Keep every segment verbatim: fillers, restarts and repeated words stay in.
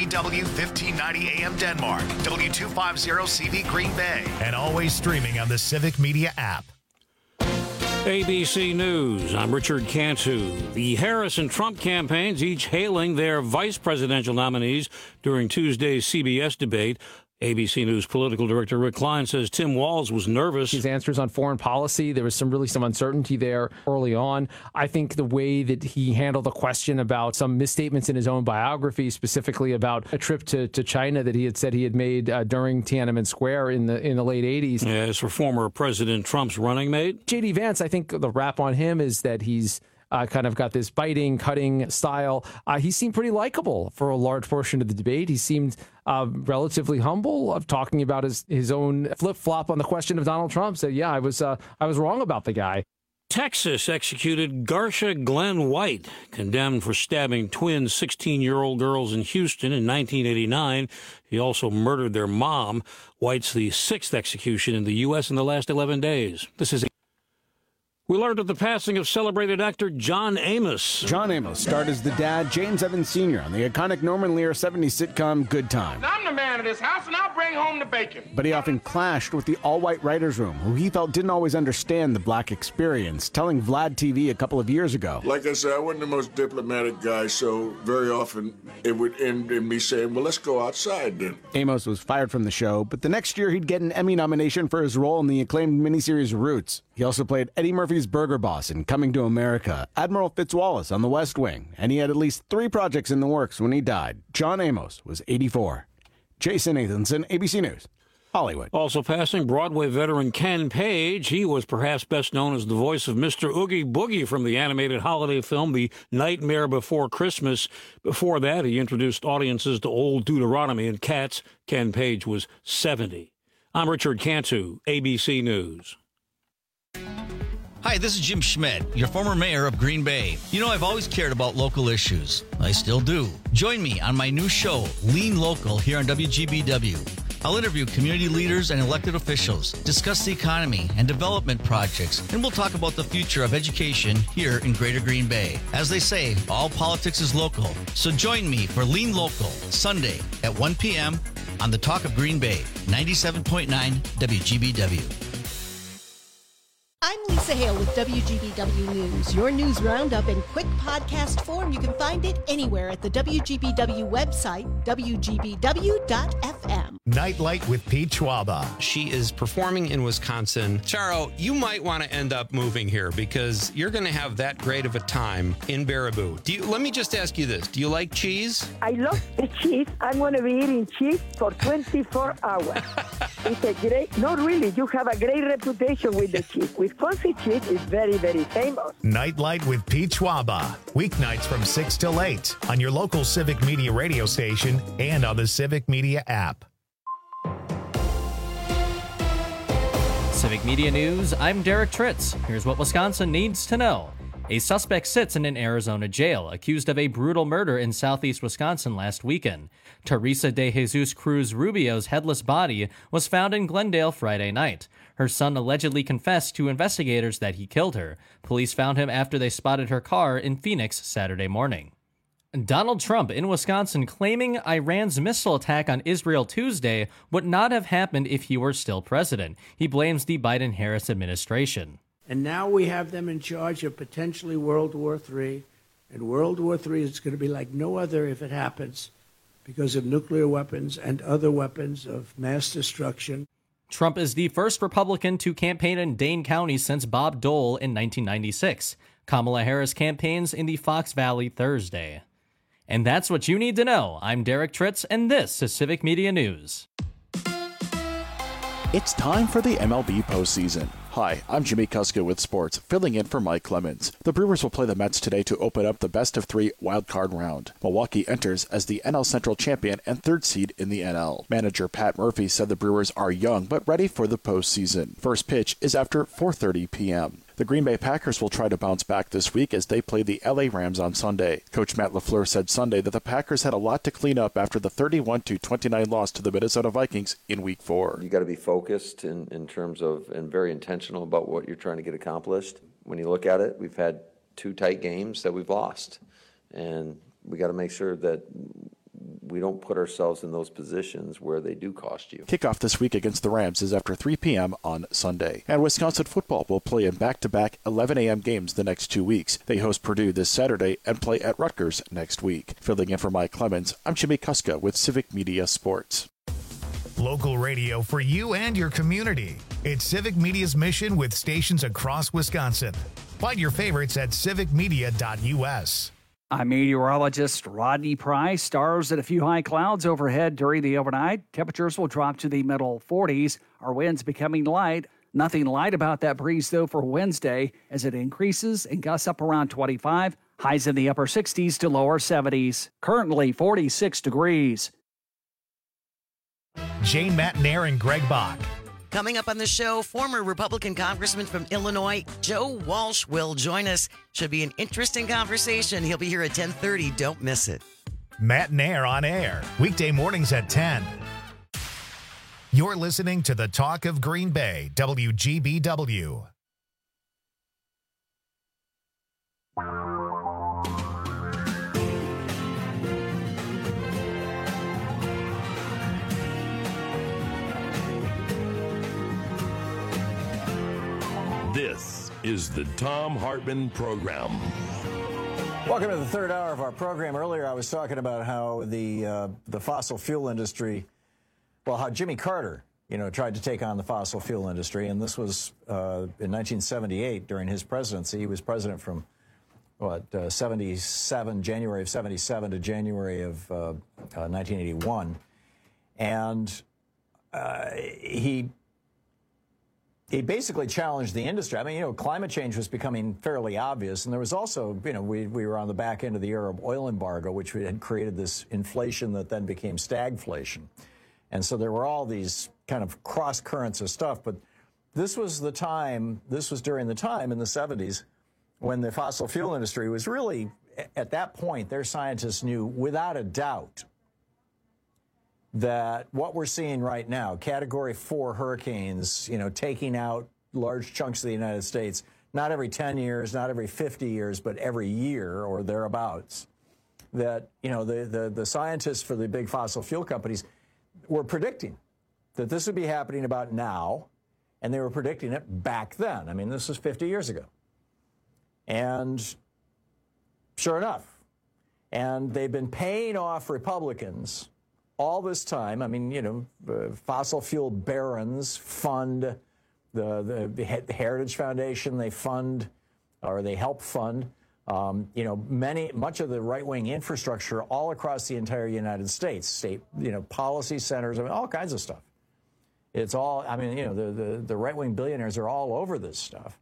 W fifteen ninety A M Denmark, W two fifty C V Green Bay, and always streaming on the Civic Media app. A B C News, I'm Richard Cantu. The Harris and Trump campaigns each hailing their vice presidential nominees during Tuesday's C B S debate. A B C News political director Rick Klein says Tim Walz was nervous. His answers on foreign policy, there was some really some uncertainty there early on. I think the way that he handled the question about some misstatements in his own biography, specifically about a trip to, to China that he had said he had made uh, during Tiananmen Square in the in the late eighties. As for former President Trump's running mate, J D Vance, I think the rap on him is that he's Uh, kind of got this biting, cutting style. Uh, he seemed pretty likable for a large portion of the debate. He seemed uh, relatively humble of talking about his, his own flip-flop on the question of Donald Trump. Said, yeah, I was uh, I was wrong about the guy. Texas executed Garsha Glenn White, condemned for stabbing twin sixteen-year-old girls in Houston in nineteen eighty-nine. He also murdered their mom. White's the sixth execution in the U S in the last eleven days. This is We learned of the passing of celebrated actor John Amos. John Amos starred as the dad, James Evans Senior, on the iconic Norman Lear seventies sitcom Good Time. I'm the man of this house, and I'll bring home the bacon. But he often clashed with the all-white writers' room, who he felt didn't always understand the black experience, telling Vlad T V a couple of years ago. Like I said, I wasn't the most diplomatic guy, so very often it would end in me saying, well, let's go outside then. Amos was fired from the show, but the next year he'd get an Emmy nomination for his role in the acclaimed miniseries Roots. He also played Eddie Murphy's burger boss in Coming to America, Admiral Fitzwallace on The West Wing, and he had at least three projects in the works when he died. John Amos was eighty-four. Jason Nathanson, A B C News, Hollywood. Also passing, Broadway veteran Ken Page. He was perhaps best known as the voice of Mister Oogie Boogie from the animated holiday film The Nightmare Before Christmas. Before that, he introduced audiences to Old Deuteronomy and Cats. Ken Page was seventy. I'm Richard Cantu, A B C News. Hi, this is Jim Schmidt, your former mayor of Green Bay. You know, I've always cared about local issues. I still do. Join me on my new show, Lean Local, here on W G B W. I'll interview community leaders and elected officials, discuss the economy and development projects, and we'll talk about the future of education here in Greater Green Bay. As they say, all politics is local. So join me for Lean Local, Sunday at one p.m. on the Talk of Green Bay, ninety-seven point nine W G B W. I'm Lisa Hale with W G B W News. Your news roundup in quick podcast form. You can find it anywhere at the W G B W website, W G B W dot F M. Nightlight with Pete Schwaba. She is performing in Wisconsin. Charo, you might want to end up moving here because you're going to have that great of a time in Baraboo. Do you, let me just ask you this. Do you like cheese? I love the cheese. I'm going to be eating cheese for twenty-four hours. It's a great, no really, you have a great reputation with the cheese. Wisconsin cheese is very, very famous. Nightlight with Pete Schwaba. Weeknights from six till eight on your local Civic Media radio station and on the Civic Media app. Civic Media News, I'm Derek Tritz. Here's what Wisconsin needs to know. A suspect sits in an Arizona jail accused of a brutal murder in southeast Wisconsin last weekend. Teresa de Jesus Cruz Rubio's headless body was found in Glendale Friday night. Her son allegedly confessed to investigators that he killed her. Police found him after they spotted her car in Phoenix Saturday morning. Donald Trump in Wisconsin claiming Iran's missile attack on Israel Tuesday would not have happened if he were still president. He blames the Biden-Harris administration. And now we have them in charge of potentially World War Three. And World War Three is going to be like no other if it happens because of nuclear weapons and other weapons of mass destruction. Trump is the first Republican to campaign in Dane County since Bob Dole in nineteen ninety-six. Kamala Harris campaigns in the Fox Valley Thursday. And that's what you need to know. I'm Derek Tritz, and this is Civic Media News. It's time for the M L B postseason. Hi, I'm Jimmy Kuska with sports, filling in for Mike Clemens. The Brewers will play the Mets today to open up the best-of-three wildcard round. Milwaukee enters as the N L Central champion and third seed in the N L. Manager Pat Murphy said the Brewers are young but ready for the postseason. First pitch is after four thirty p.m. The Green Bay Packers will try to bounce back this week as they play the L A Rams on Sunday. Coach Matt LaFleur said Sunday that the Packers had a lot to clean up after the thirty-one to twenty-nine loss to the Minnesota Vikings in Week four. You got to be focused in, in terms of and very intentional about what you're trying to get accomplished. When you look at it, we've had two tight games that we've lost, and we got to make sure that we don't put ourselves in those positions where they do cost you. Kickoff this week against the Rams is after three p.m. on Sunday. And Wisconsin football will play in back-to-back eleven a.m. games the next two weeks. They host Purdue this Saturday and play at Rutgers next week. Filling in for Mike Clemens, I'm Jimmy Kuska with Civic Media Sports. Local radio for you and your community. It's Civic Media's mission with stations across Wisconsin. Find your favorites at civic media dot u s. I'm meteorologist Rodney Price. Stars and a few high clouds overhead during the overnight. Temperatures will drop to the middle forties. Our winds becoming light. Nothing light about that breeze, though, for Wednesday as it increases and gusts up around twenty-five. Highs in the upper sixties to lower seventies. Currently forty-six degrees. Jane Matnair and Greg Bach. Coming up on the show, former Republican Congressman from Illinois, Joe Walsh, will join us. Should be an interesting conversation. He'll be here at ten thirty. Don't miss it. Matnair on air, weekday mornings at ten. You're listening to the Talk of Green Bay, W G B W. This is the Thom Hartmann Program. Welcome to the third hour of our program. Earlier, I was talking about how the uh, the fossil fuel industry, well, how Jimmy Carter, you know, tried to take on the fossil fuel industry, and this was uh, in nineteen seventy-eight during his presidency. He was president from what uh, seventy-seven, January of seventy-seven to January of uh, uh, nineteen eighty-one, and uh, he. He basically challenged the industry. I mean, you know, climate change was becoming fairly obvious, and there was also, you know, we, we were on the back end of the Arab oil embargo, which had created this inflation that then became stagflation. And so there were all these kind of cross currents of stuff. But this was the time, this was during the time in the seventies when the fossil fuel industry was really, at that point, their scientists knew without a doubt that what we're seeing right now, Category four hurricanes, you know, taking out large chunks of the United States, not every ten years, not every fifty years, but every year or thereabouts, that, you know, the, the, the scientists for the big fossil fuel companies were predicting that this would be happening about now, and they were predicting it back then. I mean, this was fifty years ago. And sure enough, and they've been paying off Republicans all this time. I mean, you know, uh, fossil fuel barons fund the, the, the Heritage Foundation. They fund, or they help fund, um, you know, many, much of the right-wing infrastructure all across the entire United States, state, you know, policy centers, I mean, all kinds of stuff. It's all, I mean, you know, the, the, the right-wing billionaires are all over this stuff.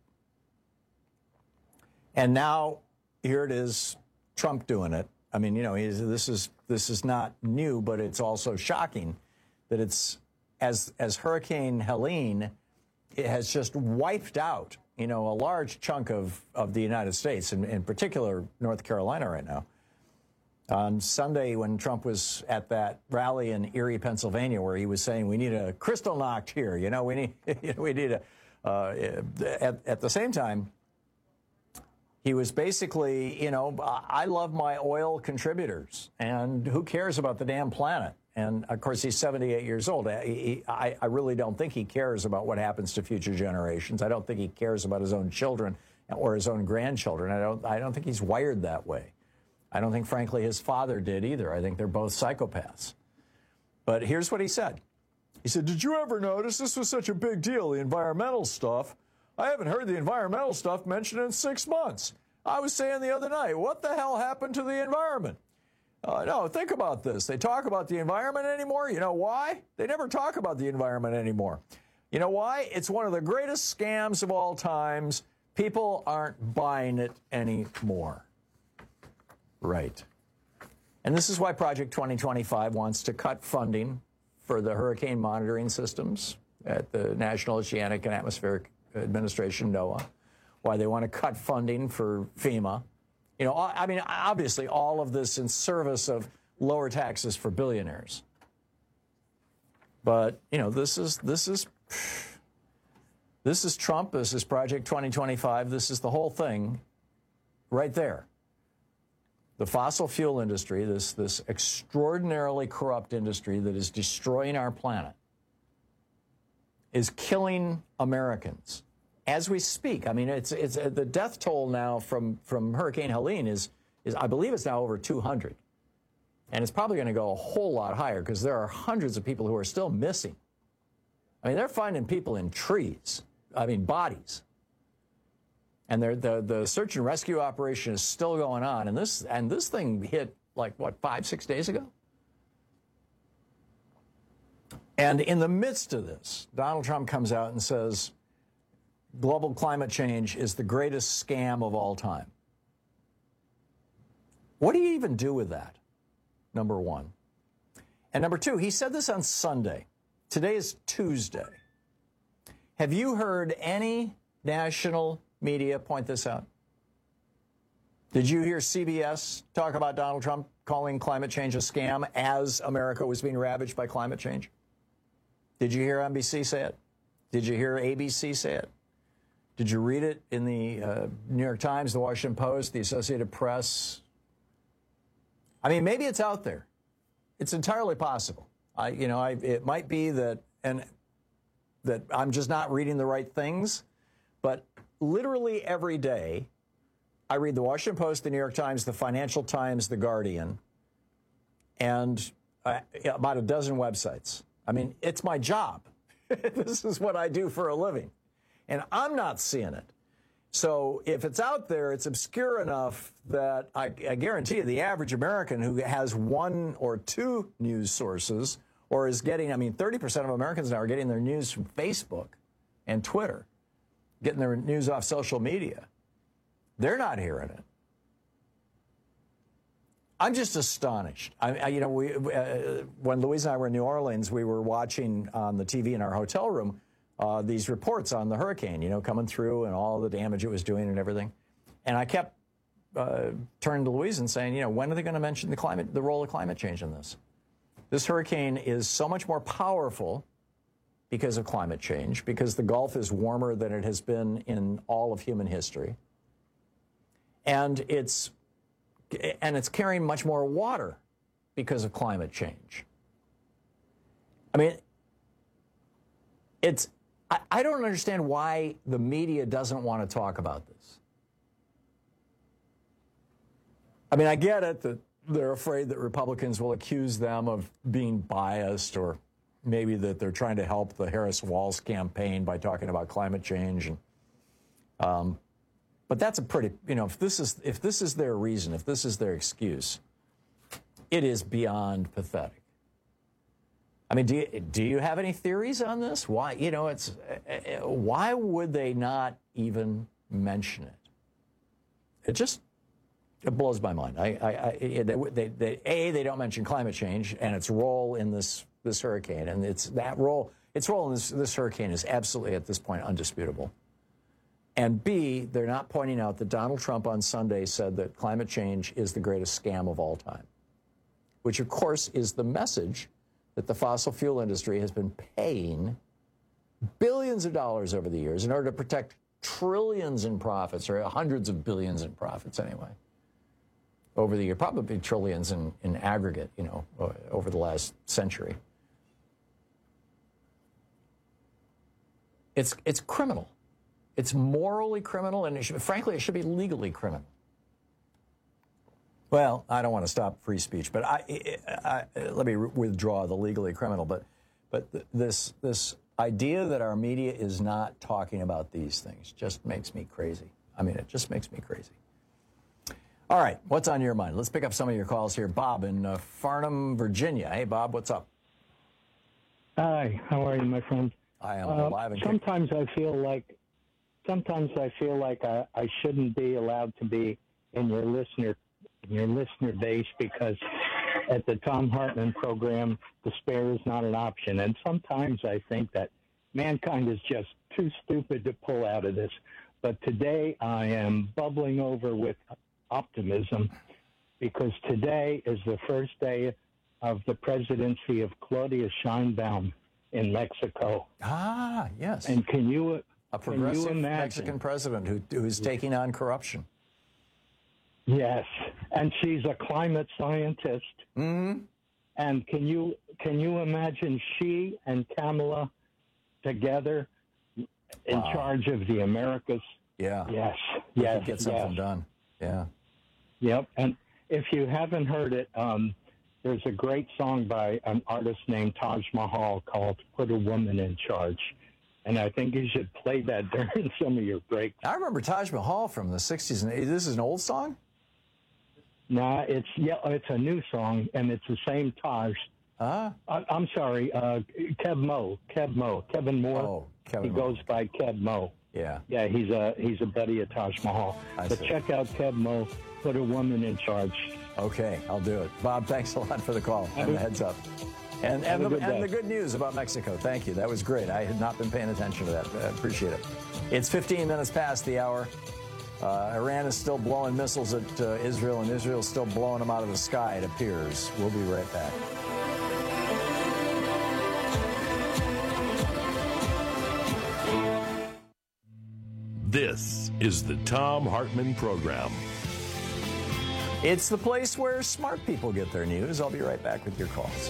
And now here it is, Trump doing it. I mean, you know, he's, this is this is not new, but it's also shocking that it's as as Hurricane Helene, it has just wiped out, you know, a large chunk of of the United States, and in particular North Carolina right now. On Sunday, when Trump was at that rally in Erie, Pennsylvania, where he was saying we need a Kristallnacht here, you know, we need you know, we need a uh, at at the same time. He was basically, you know, I love my oil contributors, and who cares about the damn planet? And, of course, he's seventy-eight years old. He, I, I really don't think he cares about what happens to future generations. I don't think he cares about his own children or his own grandchildren. I don't, I don't think he's wired that way. I don't think, frankly, his father did either. I think they're both psychopaths. But here's what he said. He said, did you ever notice this was such a big deal, the environmental stuff? I haven't heard the environmental stuff mentioned in six months. I was saying the other night, what the hell happened to the environment? Uh, no, think about this. They talk about the environment anymore. You know why? They never talk about the environment anymore. You know why? It's one of the greatest scams of all times. People aren't buying it anymore. Right. And this is why Project twenty twenty-five wants to cut funding for the hurricane monitoring systems at the National Oceanic and Atmospheric Administration, NOAA, why they want to cut funding for FEMA. You know, I mean, obviously, all of this in service of lower taxes for billionaires. But, you know, this is, this is, this is Trump, this is Project twenty twenty-five, this is the whole thing right there. the fossil fuel industry, this, this extraordinarily corrupt industry that is destroying our planet, is killing Americans as we speak. I mean, it's it's the death toll now from, from Hurricane Helene is, is, I believe it's now over two hundred. And it's probably going to go a whole lot higher because there are hundreds of people who are still missing. I mean, they're finding people in trees, I mean, bodies. And the, the search and rescue operation is still going on. And this, and this thing hit, like, what, five, six days ago? And in the midst of this, Donald Trump comes out and says, global climate change is the greatest scam of all time. What do you even do with that, number one? And number two, he said this on Sunday. Today is Tuesday. Have you heard any national media point this out? Did you hear C B S talk about Donald Trump calling climate change a scam as America was being ravaged by climate change? Did you hear N B C say it? Did you hear A B C say it? Did you read it in the uh, New York Times, the Washington Post, the Associated Press? I mean, maybe it's out there. It's entirely possible. I, you know, I, it might be that, and that I'm just not reading the right things, but literally every day, I read the Washington Post, the New York Times, the Financial Times, the Guardian, and uh, about a dozen websites. I mean, it's my job. This is what I do for a living. And I'm not seeing it. So if it's out there, it's obscure enough that I, I guarantee you the average American who has one or two news sources or is getting, I mean, thirty percent of Americans now are getting their news from Facebook and Twitter, getting their news off social media. They're not hearing it. I'm just astonished. I, I, you know, we, uh, when Louise and I were in New Orleans, we were watching on the T V in our hotel room uh, these reports on the hurricane, you know, coming through and all the damage it was doing and everything. And I kept uh, turning to Louise and saying, you know, when are they going to mention the climate, the role of climate change in this? This hurricane is so much more powerful because of climate change, because the Gulf is warmer than it has been in all of human history. And it's and it's carrying much more water because of climate change. I mean, it's I, I don't understand why the media doesn't want to talk about this. I mean, I get it that they're afraid that Republicans will accuse them of being biased, or maybe that they're trying to help the Harris-Walz campaign by talking about climate change. And um, but that's a pretty, you know, if this is if this is their reason, if this is their excuse, it is beyond pathetic. I mean, do you, do you have any theories on this? Why, you know, it's uh, why would they not even mention it? It just it blows my mind. I, I, I they, they, a they don't mention climate change and its role in this this hurricane, and it's that role its role in this this hurricane is absolutely at this point undisputable. And B, they're not pointing out that Donald Trump on Sunday said that climate change is the greatest scam of all time, which, of course, is the message that the fossil fuel industry has been paying billions of dollars over the years in order to protect trillions in profits, or hundreds of billions in profits anyway, over the year, probably trillions in, in aggregate, you know, over the last century. It's, it's criminal. It's morally criminal, and it should, frankly, it should be legally criminal. Well, I don't want to stop free speech, but I, I, I, let me withdraw the legally criminal. But, but th- this this idea that our media is not talking about these things just makes me crazy. I mean, it just makes me crazy. All right, what's on your mind? Let's pick up some of your calls here. Bob in uh, Farnham, Virginia. Hey, Bob, what's up? Hi, how are you, my friend? I am uh, alive and sometimes I feel like sometimes I feel like I, I shouldn't be allowed to be in your listener in your listener base, because at the Thom Hartmann program, despair is not an option. And sometimes I think that mankind is just too stupid to pull out of this. But today I am bubbling over with optimism, because today is the first day of the presidency of Claudia Sheinbaum in Mexico. Ah, yes. And can you a progressive Mexican president who who's taking on corruption? Yes. and she's a climate scientist. Mm-hmm. And can you can you imagine she and Kamala together in Wow. charge of the Americas? Yeah. Yes. We Yes. could get something yes. done. Yeah. Yep. And if you haven't heard it, um, there's a great song by an artist named Taj Mahal called "Put a Woman in Charge." And I think you should play that during some of your breaks. I remember Taj Mahal from the sixties and eighties. This is an old song? Nah, it's yeah, it's a new song, and it's the same Taj. Huh? I, I'm sorry, uh, Kev Mo, Kev Mo, Kevin Moore. Oh, Kevin He Moore. goes by Kev Mo. Yeah. Yeah, he's a he's a buddy of Taj Mahal. I But see. check out Kev Mo. Put a woman in charge. Okay, I'll do it. Bob, thanks a lot for the call Have and a- the heads up. And, have and, a the, good and day. the good news about Mexico. Thank you. That was great. I had not been paying attention to that. I appreciate it. It's fifteen minutes past the hour. Uh, Iran is still blowing missiles at uh, Israel, and Israel's still blowing them out of the sky, it appears. We'll be right back. This is the Tom Hartman Program. It's the place where smart people get their news. I'll be right back with your calls.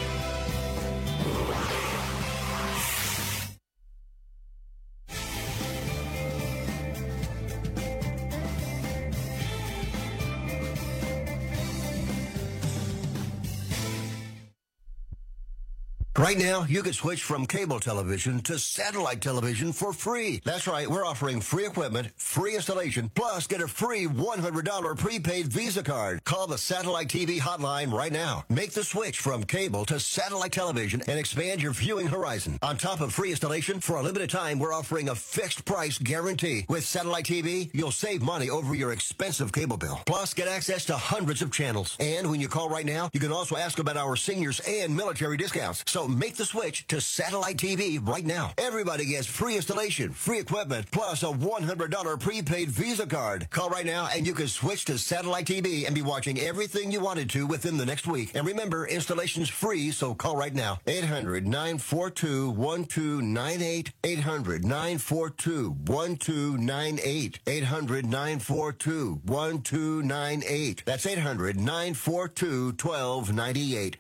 Right now, you can switch from cable television to satellite television for free. That's right, we're offering free equipment, free installation, plus get a free one hundred dollars prepaid Visa card. Call the Satellite T V hotline right now. Make the switch from cable to satellite television and expand your viewing horizon. On top of free installation, for a limited time, we're offering a fixed price guarantee. With Satellite T V, you'll save money over your expensive cable bill. Plus, get access to hundreds of channels. And when you call right now, you can also ask about our seniors and military discounts. So make the switch to Satellite T V right now. Everybody gets free installation, free equipment, plus a one hundred dollars prepaid Visa card. Call right now and you can switch to Satellite T V and be watching everything you wanted to within the next week. And remember, installation's free, so call right now. eight hundred, nine four two, one two nine eight. eight hundred, nine four two, one two nine eight. eight hundred, nine four two, one two nine eight. That's eight hundred, nine four two, one two nine eight.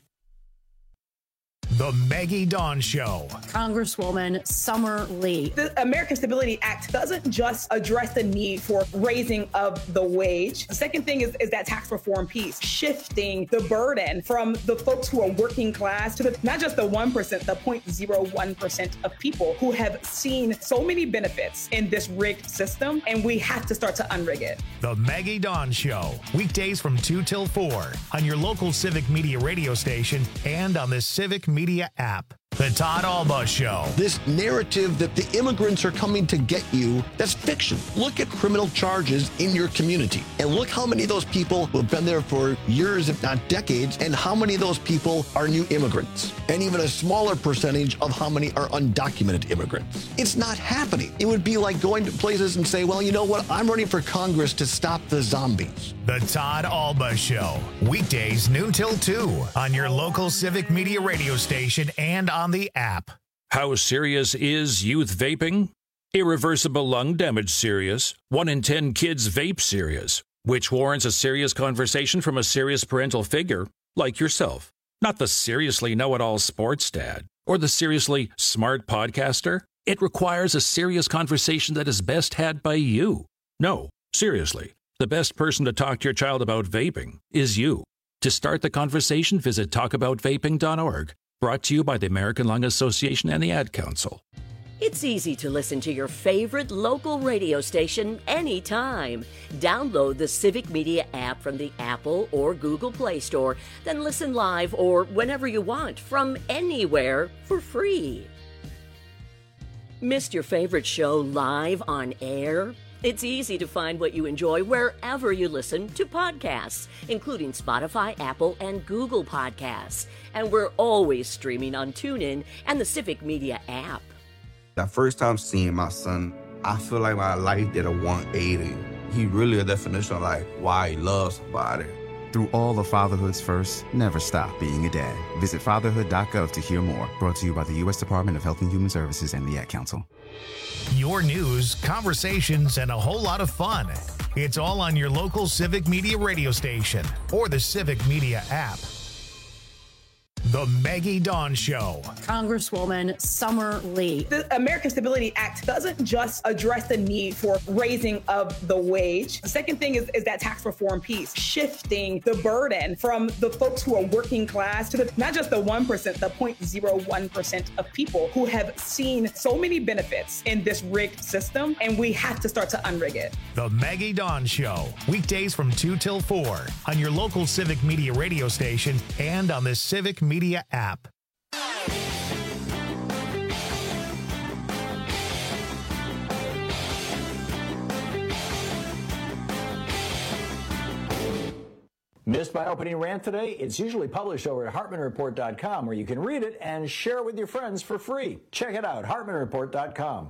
The Maggie Dawn Show. Congresswoman Summer Lee. The American Stability Act doesn't just address the need for raising of the wage. The second thing is, is that tax reform piece, shifting the burden from the folks who are working class to the, not just the one percent, the zero point zero one percent of people who have seen so many benefits in this rigged system, and we have to start to unrig it. The Maggie Dawn Show. Weekdays from two till four on your local Civic Media radio station and on the Civic Media app. The Todd Alba Show. This narrative that the immigrants are coming to get you, that's fiction. Look at criminal charges in your community and look how many of those people who have been there for years, if not decades, and how many of those people are new immigrants, and even a smaller percentage of how many are undocumented immigrants. It's not happening. It would be like going to places and say, well, you know what? I'm running for Congress to stop the zombies. The Todd Alba Show. Weekdays noon till two on your local Civic Media radio station and on the app. How serious is youth vaping? Irreversible lung damage serious. One in ten kids vape serious, which warrants a serious conversation from a serious parental figure like yourself. Not the seriously know-it-all sports dad or the seriously smart podcaster. It requires a serious conversation that is best had by you. No, seriously, the best person to talk to your child about vaping is you. To start the conversation, visit talk about vaping dot org. Brought to you by the American Lung Association and the Ad Council. It's easy to listen to your favorite local radio station anytime. Download the Civic Media app from the Apple or Google Play Store, then listen live or whenever you want from anywhere for free. Missed your favorite show live on air? It's easy to find what you enjoy wherever you listen to podcasts, including Spotify, Apple, and Google Podcasts. And we're always streaming on TuneIn and the Civic Media app. The first time seeing my son, I feel like my life did a one eighty. He really a definition of like why he loves somebody. Through all of fatherhood's first, never stop being a dad. Visit fatherhood dot gov to hear more. Brought to you by the U S Department of Health and Human Services and the Ad Council. Your news, conversations, and a whole lot of fun. It's all on your local Civic Media radio station or the Civic Media app. The Maggie Dawn Show. Congresswoman Summer Lee. The American Stability Act doesn't just address the need for raising of the wage. The second thing is, is that tax reform piece, shifting the burden from the folks who are working class to the, not just the one percent, the zero point zero one percent of people who have seen so many benefits in this rigged system, and we have to start to unrig it. The Maggie Dawn Show, weekdays from two till four on your local Civic Media radio station and on the Civic Media app. Missed my opening rant today? It's usually published over at Hartman Report dot com, where you can read it and share it with your friends for free. Check it out, Hartman Report dot com.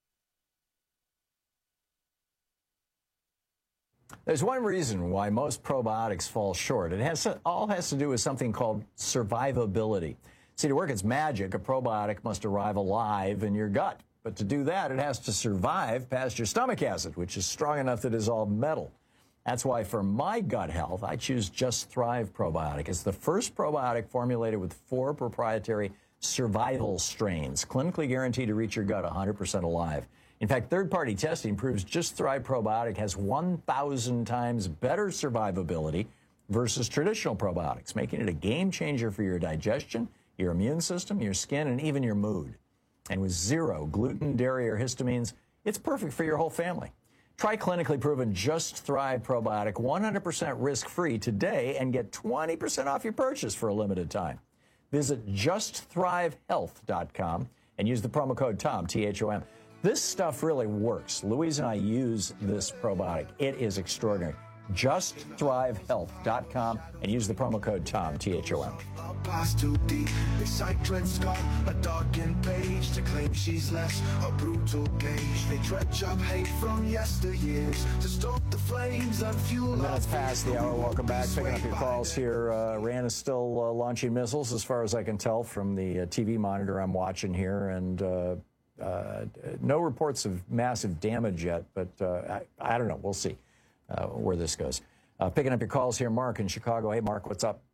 There's one reason why most probiotics fall short. It has to, all has to do with something called survivability. See, to work its magic, a probiotic must arrive alive in your gut. But to do that, it has to survive past your stomach acid, which is strong enough to dissolve metal. That's why for my gut health, I choose Just Thrive Probiotic. It's the first probiotic formulated with four proprietary survival strains, clinically guaranteed to reach your gut one hundred percent alive. In fact, third-party testing proves Just Thrive Probiotic has one thousand times better survivability versus traditional probiotics, making it a game changer for your digestion, your immune system, your skin, and even your mood. And with zero gluten, dairy, or histamines, it's perfect for your whole family. Try clinically proven Just Thrive Probiotic one hundred percent risk-free today and get twenty percent off your purchase for a limited time. Visit just thrive health dot com and use the promo code TOM, T H O M. This stuff really works. Louise and I use this probiotic. It is extraordinary. just thrive health dot com and use the promo code TOM, T H O M. Past too deep, they cycling scar, a darkened page to claim she's less, a brutal gauge. They dredge up hate from yesteryears to stoke the flames and fuel. Minutes past the hour. Welcome back. Picking up your calls here. Uh, Iran is still uh, launching missiles, as far as I can tell from the uh, T V monitor I'm watching here, and uh, uh, no reports of massive damage yet. But uh, I, I don't know. We'll see uh, where this goes. Uh, picking up your calls here, Mark in Chicago. Hey, Mark, what's up?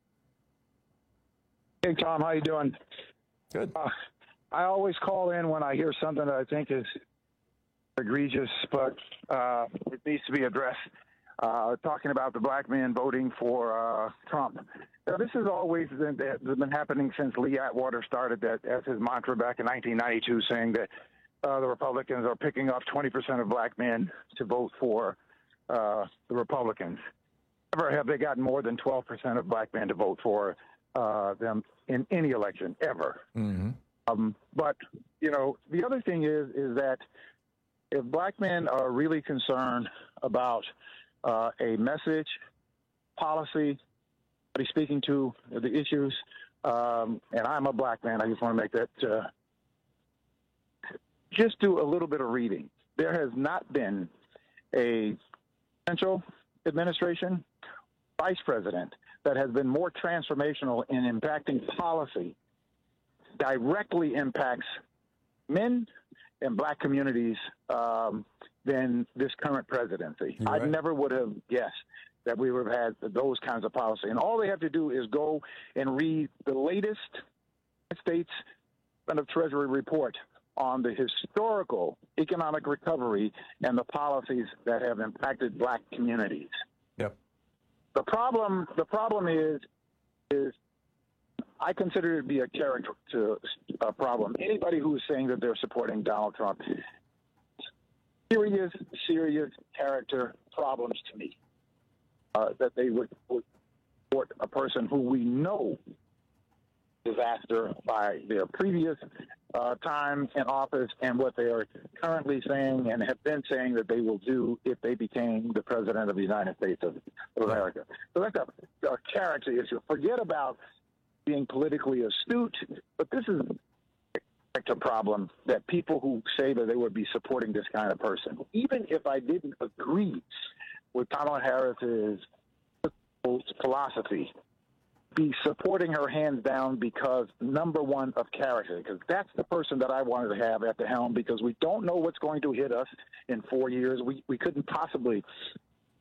Hey, Tom, how you doing? Good. Uh, I always call in when I hear something that I think is egregious, but uh, it needs to be addressed. Uh, talking about the black men voting for uh, Trump. Now, this has always been, been happening since Lee Atwater started that as his mantra back in nineteen ninety-two, saying that uh, the Republicans are picking up twenty percent of black men to vote for uh, the Republicans. Never have they gotten more than twelve percent of black men to vote for uh, them in any election, ever. Mm-hmm. Um, but, you know, the other thing is, is that if black men are really concerned about uh, a message, policy, what he's speaking to, the issues, um, and I'm a black man, I just want to make that, uh, just do a little bit of reading. There has not been a presidential administration, vice president, that has been more transformational in impacting policy, directly impacts men and black communities um, than this current presidency. You're I right. never would have guessed that we would have had those kinds of policy. And all they have to do is go and read the latest States Department of Treasury report on the historical economic recovery and the policies that have impacted black communities. Yep. The problem, the problem is, is I consider it to be a character to a problem. Anybody who is saying that they're supporting Donald Trump, serious, serious character problems to me. Uh, that they would, would support a person who we know disaster by their previous uh, time in office and what they are currently saying and have been saying that they will do if they became the president of the United States of America. So that's a, a character issue. Forget about being politically astute, but this is a character problem that people who say that they would be supporting this kind of person, even if I didn't agree with Kamala Harris's philosophy, be supporting her hands down because, number one, of character, because that's the person that I wanted to have at the helm, because we don't know what's going to hit us in four years. We we couldn't possibly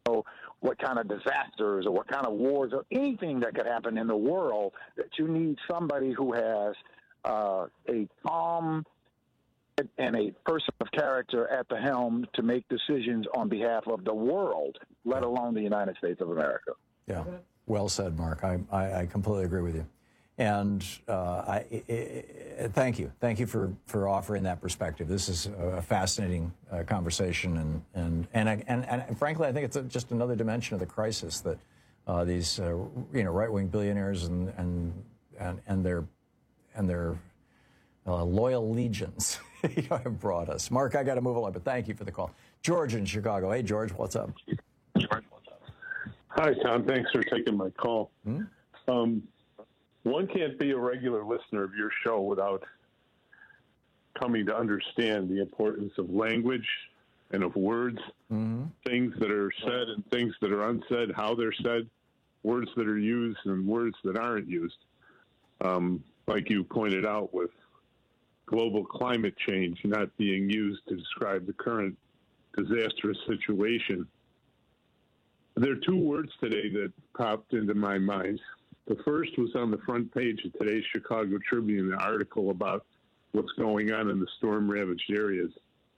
know what kind of disasters or what kind of wars or anything that could happen in the world, that you need somebody who has uh, a calm and a person of character at the helm to make decisions on behalf of the world, let alone the United States of America. Yeah, well said, Mark. I, I, I completely agree with you. And uh, I, I, I, thank you. Thank you for, for offering that perspective. This is a fascinating uh, conversation. And, and, and, I, and, and frankly, I think it's a, just another dimension of the crisis that uh, these uh, you know, right-wing billionaires and, and, and, and their, and their uh, loyal legions have brought us. Mark, I got to move along, but thank you for the call. George in Chicago. Hey, George, what's up? George, what's up? Hi, Tom. Thanks for taking my call. Hmm? Um, One can't be a regular listener of your show without coming to understand the importance of language and of words, mm-hmm. things that are said and things that are unsaid, how they're said, words that are used and words that aren't used. Um, like you pointed out with global climate change not being used to describe the current disastrous situation. There are two words today that popped into my mind. The first was on the front page of today's Chicago Tribune, an article about what's going on in the storm-ravaged areas.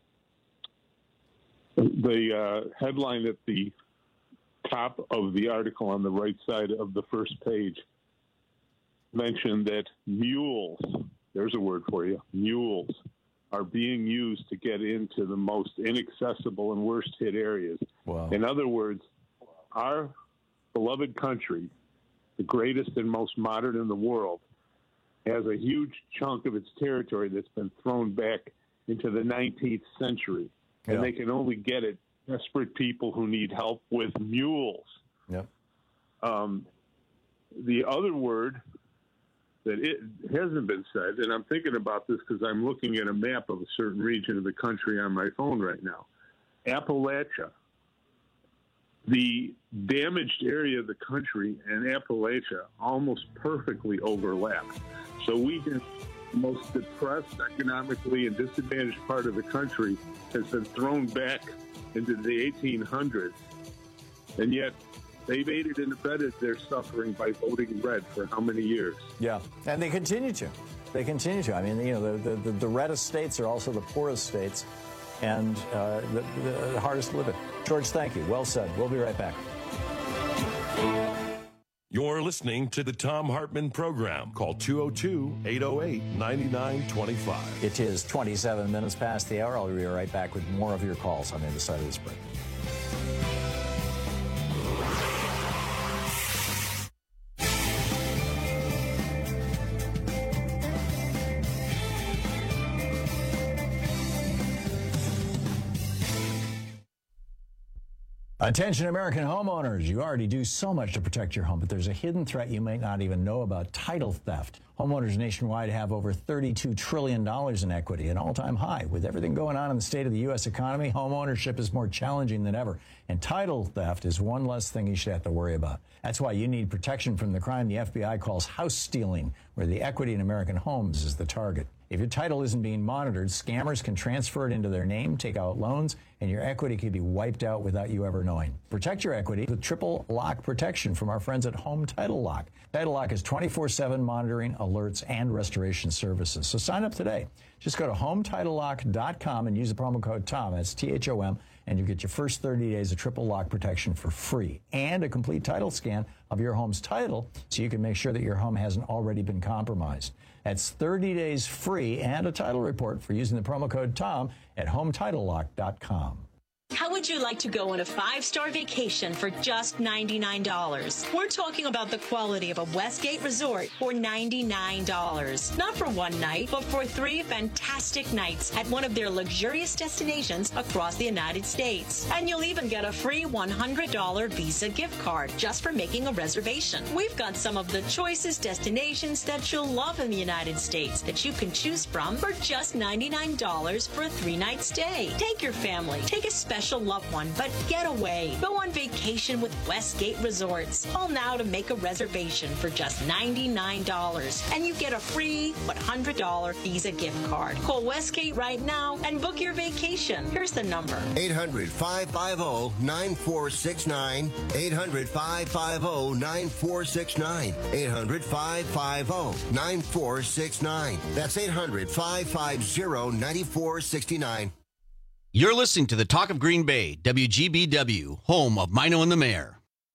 The uh, headline at the top of the article on the right side of the first page mentioned that mules, there's a word for you, mules, are being used to get into the most inaccessible and worst-hit areas. Wow. In other words, our beloved country, the greatest and most modern in the world, has a huge chunk of its territory that's been thrown back into the nineteenth century. Yeah. And they can only get it desperate people who need help with mules. Yep. Um, the other word that it hasn't been said, and I'm thinking about this because I'm looking at a map of a certain region of the country on my phone right now, Appalachia. The damaged area of the country and Appalachia almost perfectly overlap. So we can, the most depressed economically and disadvantaged part of the country has been thrown back into the eighteen hundreds, and yet they've aided and abetted their suffering by voting red for how many years? Yeah, and they continue to. They continue to. I mean, you know, the, the, the reddest states are also the poorest states, and uh, the, the hardest to live in. George, thank you. Well said. We'll be right back. You're listening to the Thom Hartmann Program. Call two oh two, eight oh eight, nine nine two five. It is twenty-seven minutes past the hour. I'll be right back with more of your calls on the other side of this break. Attention American homeowners, you already do so much to protect your home, but there's a hidden threat you might not even know about: title theft. Homeowners nationwide have over thirty-two trillion dollars in equity, an all-time high. With everything going on in the state of the U S economy, home ownership is more challenging than ever, and title theft is one less thing you should have to worry about. That's why you need protection from the crime the F B I calls house stealing, where the equity in American homes is the target. If your title isn't being monitored, scammers can transfer it into their name, take out loans, and your equity could be wiped out without you ever knowing. Protect your equity with triple lock protection from our friends at Home Title Lock. Title Lock is twenty-four seven monitoring, alerts, and restoration services. So sign up today. Just go to home title lock dot com and use the promo code TOM, that's T H O M, and you get your first thirty days of triple lock protection for free and a complete title scan of your home's title so you can make sure that your home hasn't already been compromised. That's thirty days free and a title report for using the promo code TOM at home title lock dot com. How would you like to go on a five-star vacation for just ninety-nine dollars? We're talking about the quality of a Westgate resort for ninety-nine dollars. Not for one night, but for three fantastic nights at one of their luxurious destinations across the United States. And you'll even get a free one hundred dollars Visa gift card just for making a reservation. We've got some of the choicest destinations that you'll love in the United States that you can choose from for just ninety-nine dollars for a three-night stay. Take your family, take a special loved one, but get away. Go on on vacation with Westgate Resorts. Call now to make a reservation for just ninety-nine dollars, and you get a free one hundred dollars Visa gift card. Call Westgate right now and book your vacation. Here's the number. eight hundred, five five zero, nine four six nine. eight hundred, five five zero, nine four six nine. eight hundred, five five zero, nine four six nine. That's eight hundred, five five zero, nine four six nine. You're listening to the Talk of Green Bay, W G B W, home of Mino and the Mayor.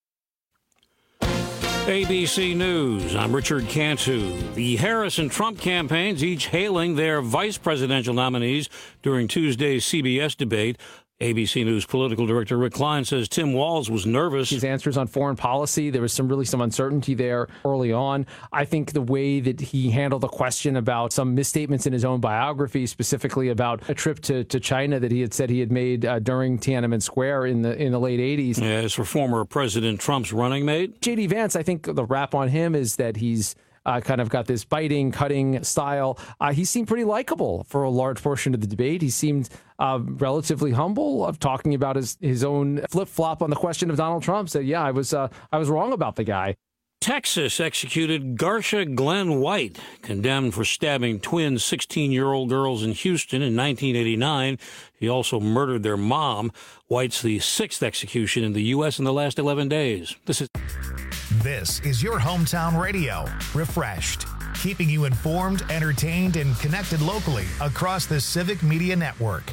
A B C News, I'm Richard Cantu. The Harris and Trump campaigns each hailing their vice presidential nominees during Tuesday's C B S debate. A B C News political director Rick Klein says Tim Walz was nervous. His answers on foreign policy, there was some really some uncertainty there early on. I think the way that he handled the question about some misstatements in his own biography, specifically about a trip to, to China that he had said he had made uh, during Tiananmen Square in the in the late eighties. Yeah, as for former President Trump's running mate. J D Vance, I think the rap on him is that he's Uh, kind of got this biting, cutting style. Uh, he seemed pretty likable for a large portion of the debate. He seemed uh, relatively humble of talking about his, his own flip-flop on the question of Donald Trump. So, yeah, I was uh, I was wrong about the guy. Texas executed Garsha Glenn White, condemned for stabbing twin sixteen-year-old girls in Houston in nineteen eighty-nine. He also murdered their mom. White's the sixth execution in the U S in the last eleven days. This is... This is your hometown radio, Refreshed, keeping you informed, entertained, and connected locally across the Civic Media Network.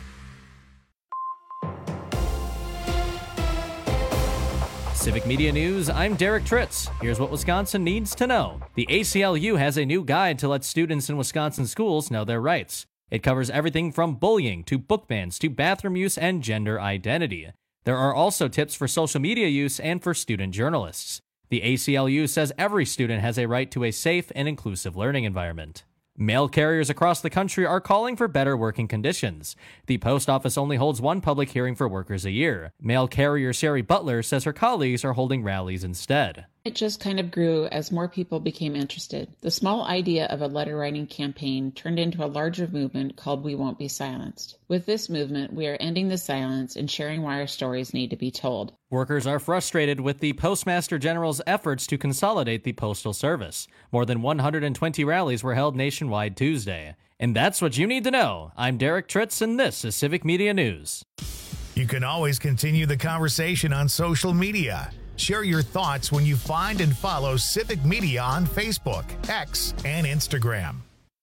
Civic Media News, I'm Derek Tritz. Here's what Wisconsin needs to know. The A C L U has a new guide to let students in Wisconsin schools know their rights. It covers everything from bullying to book bans to bathroom use and gender identity. There are also tips for social media use and for student journalists. The A C L U says every student has a right to a safe and inclusive learning environment. Mail carriers across the country are calling for better working conditions. The post office only holds one public hearing for workers a year. Mail carrier Sherry Butler says her colleagues are holding rallies instead. It just kind of grew as more people became interested. The small idea of a letter writing campaign turned into a larger movement called We Won't Be Silenced. With this movement, we are ending the silence and sharing why our stories need to be told. Workers are frustrated with the Postmaster General's efforts to consolidate the Postal Service. More than one hundred twenty rallies were held nationwide Tuesday. And that's what you need to know. I'm Derek Tritz, and this is Civic Media News. You can always continue the conversation on social media. Share your thoughts when you find and follow Civic Media on Facebook, X, and Instagram.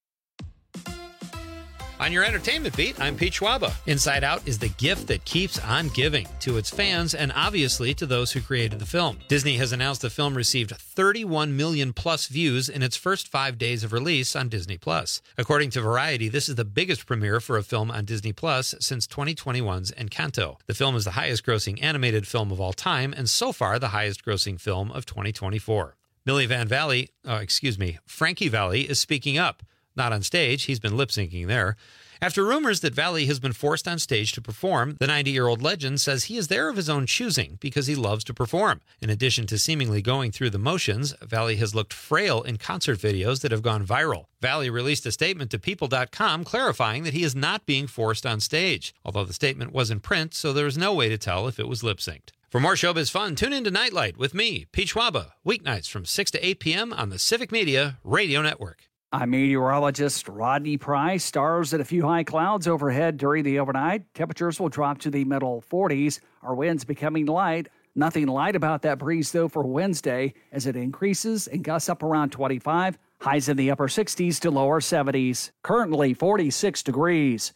On your entertainment beat, I'm Pete Schwaba. Inside Out is the gift that keeps on giving to its fans and obviously to those who created the film. Disney has announced the film received thirty-one million plus views in its first five days of release on Disney Plus. According to Variety, this is the biggest premiere for a film on Disney Plus since twenty twenty-one's Encanto. The film is the highest grossing animated film of all time and so far the highest grossing film of twenty twenty-four. Millie Van Valley, uh, excuse me, Frankie Valli is speaking up. Not on stage, he's been lip-syncing there. After rumors that Valli has been forced on stage to perform, the ninety-year-old legend says he is there of his own choosing because he loves to perform. In addition to seemingly going through the motions, Valli has looked frail in concert videos that have gone viral. Valli released a statement to People dot com clarifying that he is not being forced on stage, although the statement was in print, so there was no way to tell if it was lip-synced. For more showbiz fun, tune in to Nightlight with me, Pete Schwaba, weeknights from six to eight p.m. on the Civic Media Radio Network. I'm meteorologist Rodney Price. Stars and a few high clouds overhead during the overnight. Temperatures will drop to the middle forties. Our winds becoming light. Nothing light about that breeze, though, for Wednesday as it increases and gusts up around twenty-five. Highs in the upper sixties to lower seventies. Currently forty-six degrees.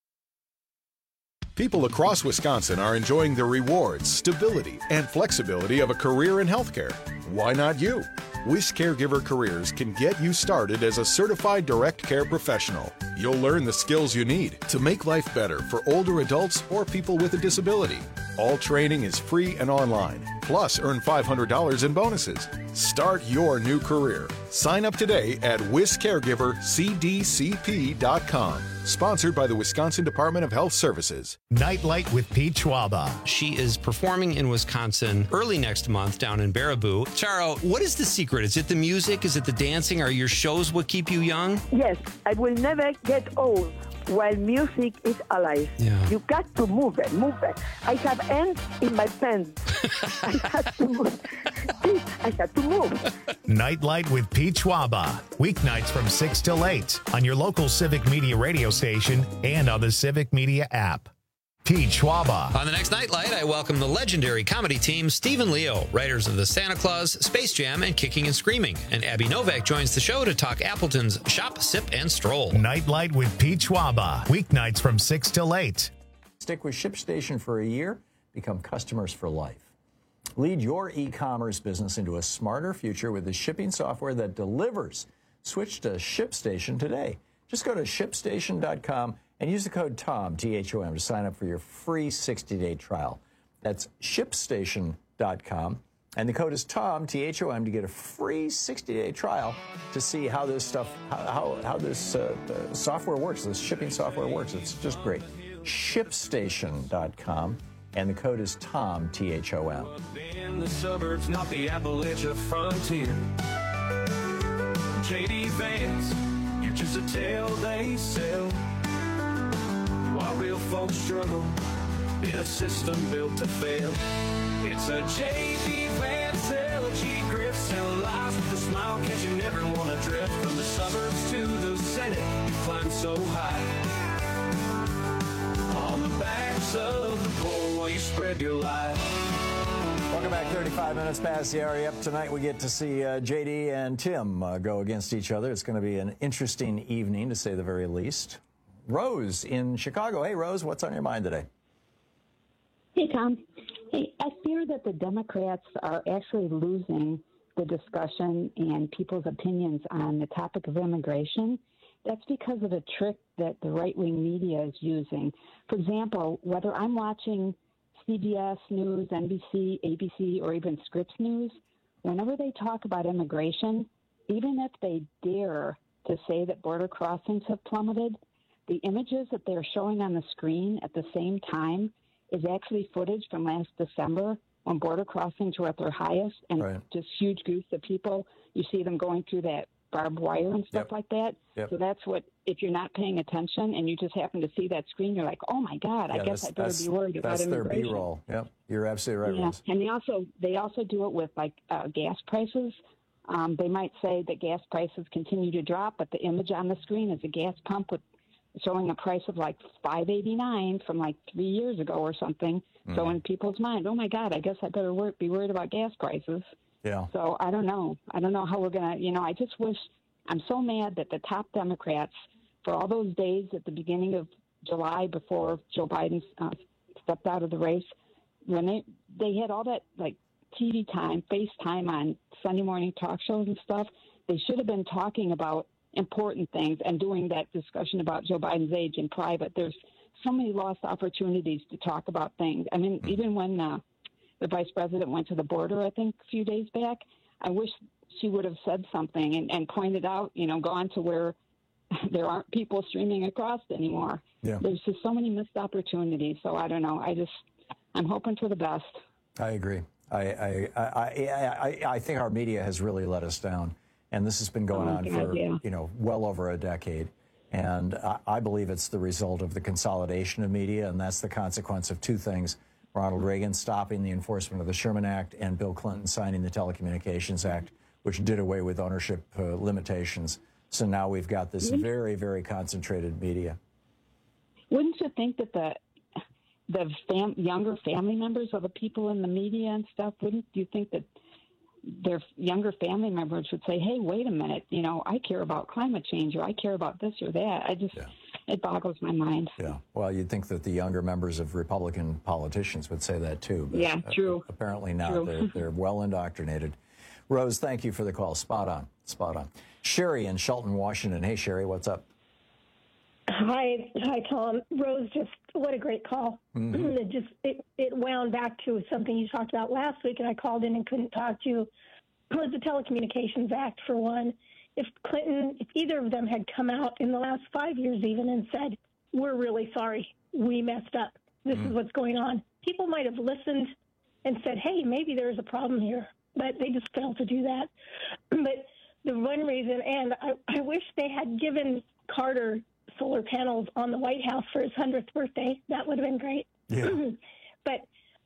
People across Wisconsin are enjoying the rewards, stability, and flexibility of a career in healthcare. Why not you? Wish Caregiver Careers can get you started as a certified direct care professional. You'll learn the skills you need to make life better for older adults or people with a disability. All training is free and online. Plus, earn five hundred dollars in bonuses. Start your new career. Sign up today at wish caregiver c d c p dot com. Sponsored by the Wisconsin Department of Health Services. Nightlight with Pete Schwaba. She is performing in Wisconsin early next month down in Baraboo. Charo, what is the secret? Is it the music? Is it the dancing? Are your shows what keep you young? Yes, I will never get old while music is alive. Yeah. You got to move it, move it. I have ants in my pants. I got to move. I got to move. Nightlight with Pete Schwaba. Weeknights from six till eight on your local Civic Media radio station and on the Civic Media app. Pete Schwaba. On the next Nightlight, I welcome the legendary comedy team Stephen Leo, writers of the Santa Claus, Space Jam, and Kicking and Screaming. And Abby Novak joins the show to talk Appleton's Shop, Sip, and Stroll. Nightlight with Pete Schwaba. Weeknights from six till eight. Stick with ShipStation for a year. Become customers for life. Lead your e-commerce business into a smarter future with the shipping software that delivers. Switch to ShipStation today. Just go to ship station dot com and use the code TOM, T H O M, to sign up for your free sixty-day trial. That's ship station dot com, and the code is TOM, T H O M, to get a free sixty-day trial to see how this stuff, how, how, how this uh, uh, software works, this shipping software works. It's just great. ship station dot com, and the code is TOM, T H O M. In the suburbs, not the Appalachia frontier. J D Vance, you're just a tale they sell. While real folks struggle in a system built to fail. It's a J D Vance, L G Griff, sell lives with a smile, cause you never want to drift from the suburbs to the Senate. You climb so high on the backs of the poor while you spread your life. Welcome back. thirty-five minutes past the hour. Yep, tonight we get to see uh, J D and Tim uh, go against each other. It's going to be an interesting evening, to say the very least. Rose in Chicago. Hey, Rose, what's on your mind today? Hey, Tom. Hey, I fear that the Democrats are actually losing the discussion and people's opinions on the topic of immigration. That's because of a trick that the right-wing media is using. For example, whether I'm watching C B S News, N B C, A B C, or even Scripps News, whenever they talk about immigration, even if they dare to say that border crossings have plummeted, the images that they're showing on the screen at the same time is actually footage from last December when border crossings were at their highest, and right. just huge groups of people. You see them going through that barbed wire and stuff yep. like that. Yep. So that's what, if you're not paying attention and you just happen to see that screen, you're like, oh my God, yeah, I guess I better be worried about that's immigration. That's their B-roll. Yep, you're absolutely right, yeah. Rose. And they also, they also do it with like uh, gas prices. Um, they might say that gas prices continue to drop, but the image on the screen is a gas pump with showing a price of like five eighty-nine from like three years ago or something. Mm. So in people's mind, oh my God, I guess I better work, be worried about gas prices. Yeah. So I don't know. I don't know how we're going to, you know, I just wish, I'm so mad that the top Democrats, for all those days at the beginning of July before Joe Biden uh, stepped out of the race, when they, they had all that like T V time, FaceTime on Sunday morning talk shows and stuff, they should have been talking about important things and doing that discussion about Joe Biden's age in private. There's so many lost opportunities to talk about things. I mean, even when uh, the vice president went to the border, I think a few days back, I wish she would have said something and, and pointed out, you know, gone to where there aren't people streaming across anymore. Yeah. There's just so many missed opportunities. So I don't know. I just, I'm hoping for the best. I agree. I, I, I, I, I think our media has really let us down. And this has been going oh, on God, for, yeah. you know, well over a decade. And I, I believe it's the result of the consolidation of media, and that's the consequence of two things. Ronald Reagan stopping the enforcement of the Sherman Act and Bill Clinton signing the Telecommunications Act, which did away with ownership uh, limitations. So now we've got this very, very concentrated media. Wouldn't you think that the the fam- younger family members of the people in the media and stuff, wouldn't you think that their younger family members would say, hey, wait a minute, you know, I care about climate change, or I care about this or that. I just, yeah. it boggles my mind. Yeah. Well, you'd think that the younger members of Republican politicians would say that too. But yeah, true. Apparently not. True. They're, they're well indoctrinated. Rose, thank you for the call. Spot on. Spot on. Sherry in Shelton, Washington. Hey, Sherry, what's up? Hi, hi, Tom. Rose, just what a great call. Mm-hmm. It just it, it wound back to something you talked about last week, and I called in and couldn't talk to you. It was the Telecommunications Act, for one. If Clinton, if either of them had come out in the last five years even and said, we're really sorry, we messed up, this mm-hmm. is what's going on, people might have listened and said, hey, maybe there's a problem here. But they just failed to do that. But the one reason, and I, I wish they had given Carter solar panels on the White House for his hundredth birthday. That would have been great. Yeah. But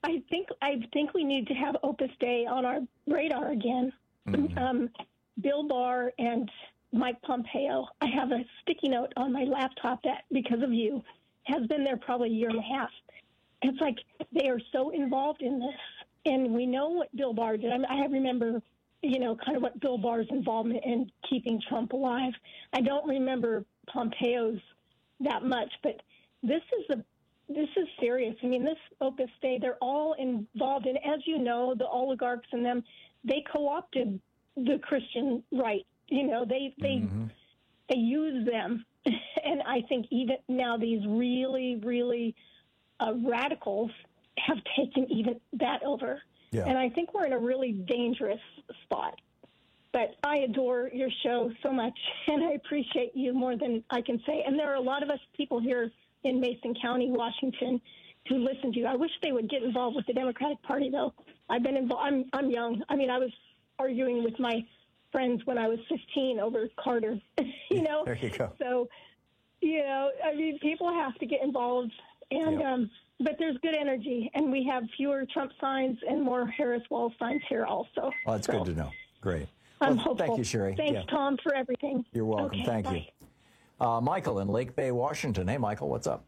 I think I think we need to have Opus Dei on our radar again. Mm-hmm. Um, Bill Barr and Mike Pompeo. I have a sticky note on my laptop that, because of you, has been there probably a year and a half. It's like they are so involved in this, and we know what Bill Barr did. I, mean, I remember, you know, kind of what Bill Barr's involvement in keeping Trump alive. I don't remember Pompeo's that much, but this is a this is serious. I mean, this Opus Dei, they're all involved, and as you know, the oligarchs and them, they co-opted the Christian right. You know, they they mm-hmm. they use them, and I think even now these really really uh, radicals have taken even that over, yeah. and I think we're in a really dangerous spot. But I adore your show so much, and I appreciate you more than I can say. And there are a lot of us people here in Mason County, Washington, who listen to you. I wish they would get involved with the Democratic Party, though. I've been involved. I'm I'm young. I mean, I was arguing with my friends when I was fifteen over Carter, you know. There you go. So, you know, I mean, people have to get involved, and yep. um, but there's good energy, and we have fewer Trump signs and more Harris Wall signs here also. Well, that's so good to know. Great. I'm well, hopeful. Thank you, Sherry. Thanks, yeah. Tom, for everything. You're welcome. Okay, thank bye. you. Uh, Michael in Lake Bay, Washington. Hey, Michael, what's up?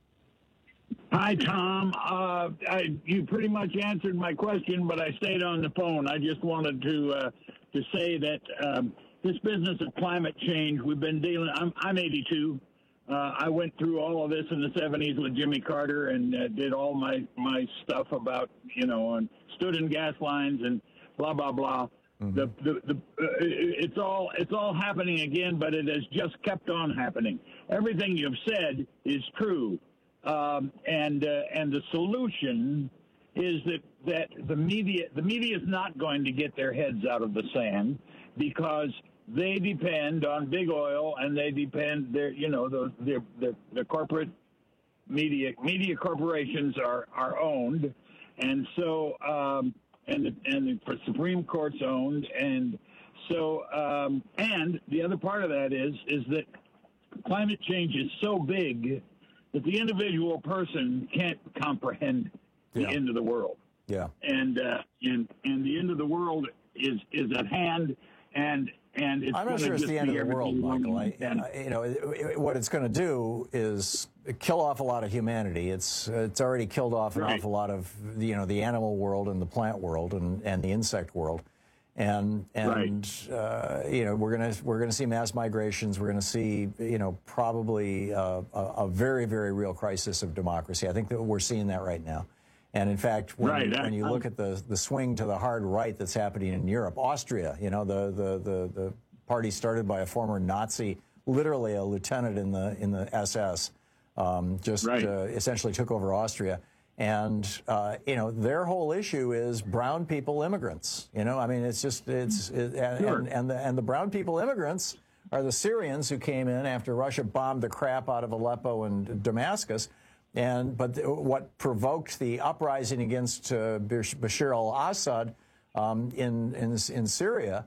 Hi, Tom. Uh, I, you pretty much answered my question, but I stayed on the phone. I just wanted to uh, to say that um, this business of climate change, we've been dealing. I'm, I'm eighty-two. Uh, I went through all of this in the seventies with Jimmy Carter and uh, did all my my stuff about, you know, and stood in gas lines and blah blah blah. Mm-hmm. The, the, the, uh, it's all it's all happening again, but it has just kept on happening. Everything you've said is true, um, and uh, and the solution is that, that the media the media is not going to get their heads out of the sand, because they depend on big oil, and they depend their you know the the the, the corporate media media corporations are are owned, and so. Um, And the, and the Supreme Court's owned, and so um, and the other part of that is is that climate change is so big that the individual person can't comprehend the yeah. end of the world. Yeah, and uh, and and the end of the world is is at hand, and and it's I'm not sure it's the end of the world, Michael. I, I, you know, it, it, what it's going to do is kill off a lot of humanity. It's it's already killed off an right. awful lot of you know the animal world and the plant world and, and the insect world, and and right. uh, you know we're gonna we're gonna see mass migrations. We're gonna see you know probably uh, a, a very very real crisis of democracy. I think that we're seeing that right now. And in fact, when, right. you, when you look at the the swing to the hard right that's happening in Europe, Austria, you know, the the the, the party started by a former Nazi, literally a lieutenant in the in the S S, um, just right. uh, essentially took over Austria, and uh, you know their whole issue is brown people immigrants. You know, I mean, it's just it's it, and, sure. and and the and the brown people immigrants are the Syrians who came in after Russia bombed the crap out of Aleppo and Damascus. And but th- what provoked the uprising against uh, Bashar al-Assad um, in, in in Syria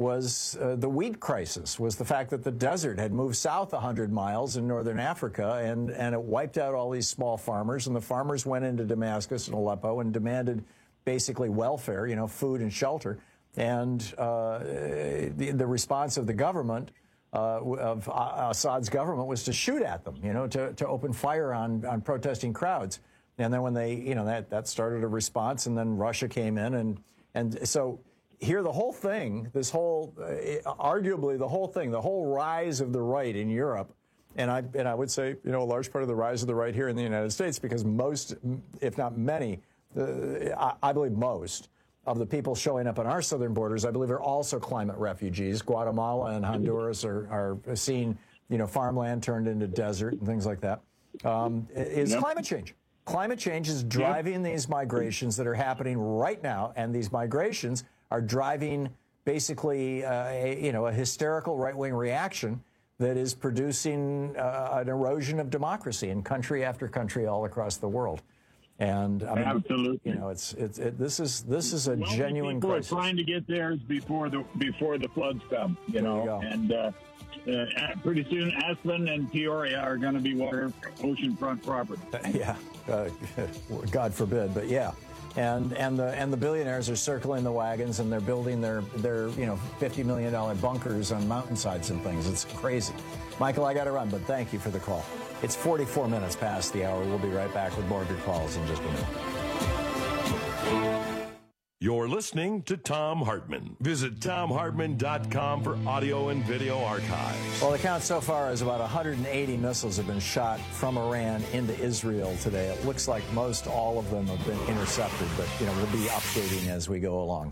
was uh, the wheat crisis, was the fact that the desert had moved south one hundred miles in northern Africa, and, and it wiped out all these small farmers, and the farmers went into Damascus and Aleppo and demanded basically welfare, you know, food and shelter. And uh, the, the response of the government Uh, of Assad's government was to shoot at them, you know, to, to open fire on, on protesting crowds. And then when they, you know, that, that started a response, and then Russia came in. And, and so here the whole thing, this whole, uh, arguably the whole thing, the whole rise of the right in Europe, and I, and I would say, you know, a large part of the rise of the right here in the United States, because most, if not many, uh, I, I believe most, of the people showing up on our southern borders, I believe, are also climate refugees. Guatemala and Honduras are, are seeing, you know, farmland turned into desert and things like that. Um, is yep. climate change. Climate change is driving yep. these migrations that are happening right now, and these migrations are driving basically, uh, a, you know, a hysterical right-wing reaction that is producing uh, an erosion of democracy in country after country all across the world. And I mean, absolutely, you know, it's it's it, this is this is a well, genuine people crisis. People are trying to get theirs before the before the floods come, you know, you and uh, uh, pretty soon Aspen and Peoria are going to be water oceanfront property. Yeah, uh, God forbid, but yeah. And and the and the billionaires are circling the wagons, and they're building their their you know fifty million dollars bunkers on mountainsides and things. It's crazy. Michael, I got to run, but thank you for the call. It's forty-four minutes past the hour. We'll be right back with more of your calls in just a minute. You're listening to Thom Hartmann. Visit Thom Hartmann dot com for audio and video archives. Well, the count so far is about one hundred eighty missiles have been shot from Iran into Israel today. It looks like most all of them have been intercepted, but you know we'll be updating as we go along.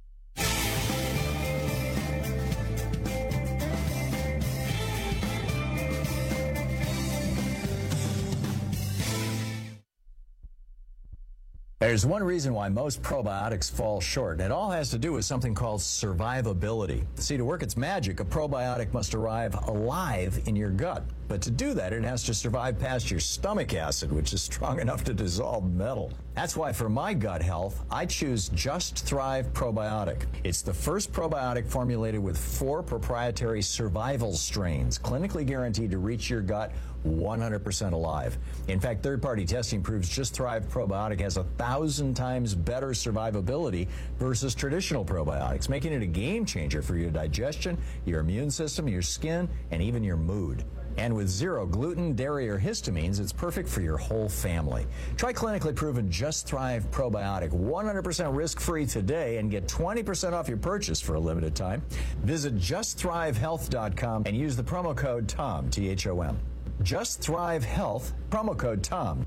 There's one reason why most probiotics fall short, and it all has to do with something called survivability. See, to work its magic, a probiotic must arrive alive in your gut. But to do that, it has to survive past your stomach acid, which is strong enough to dissolve metal. That's why for my gut health, I choose Just Thrive Probiotic. It's the first probiotic formulated with four proprietary survival strains, clinically guaranteed to reach your gut one hundred percent alive. In fact, third-party testing proves Just Thrive Probiotic has a thousand times better survivability versus traditional probiotics, making it a game changer for your digestion, your immune system, your skin, and even your mood. And with zero gluten, dairy, or histamines, it's perfect for your whole family. Try clinically proven Just Thrive Probiotic one hundred percent risk-free today and get twenty percent off your purchase for a limited time. Visit just thrive health dot com and use the promo code TOM, T H O M. Just Thrive Health, promo code TOM.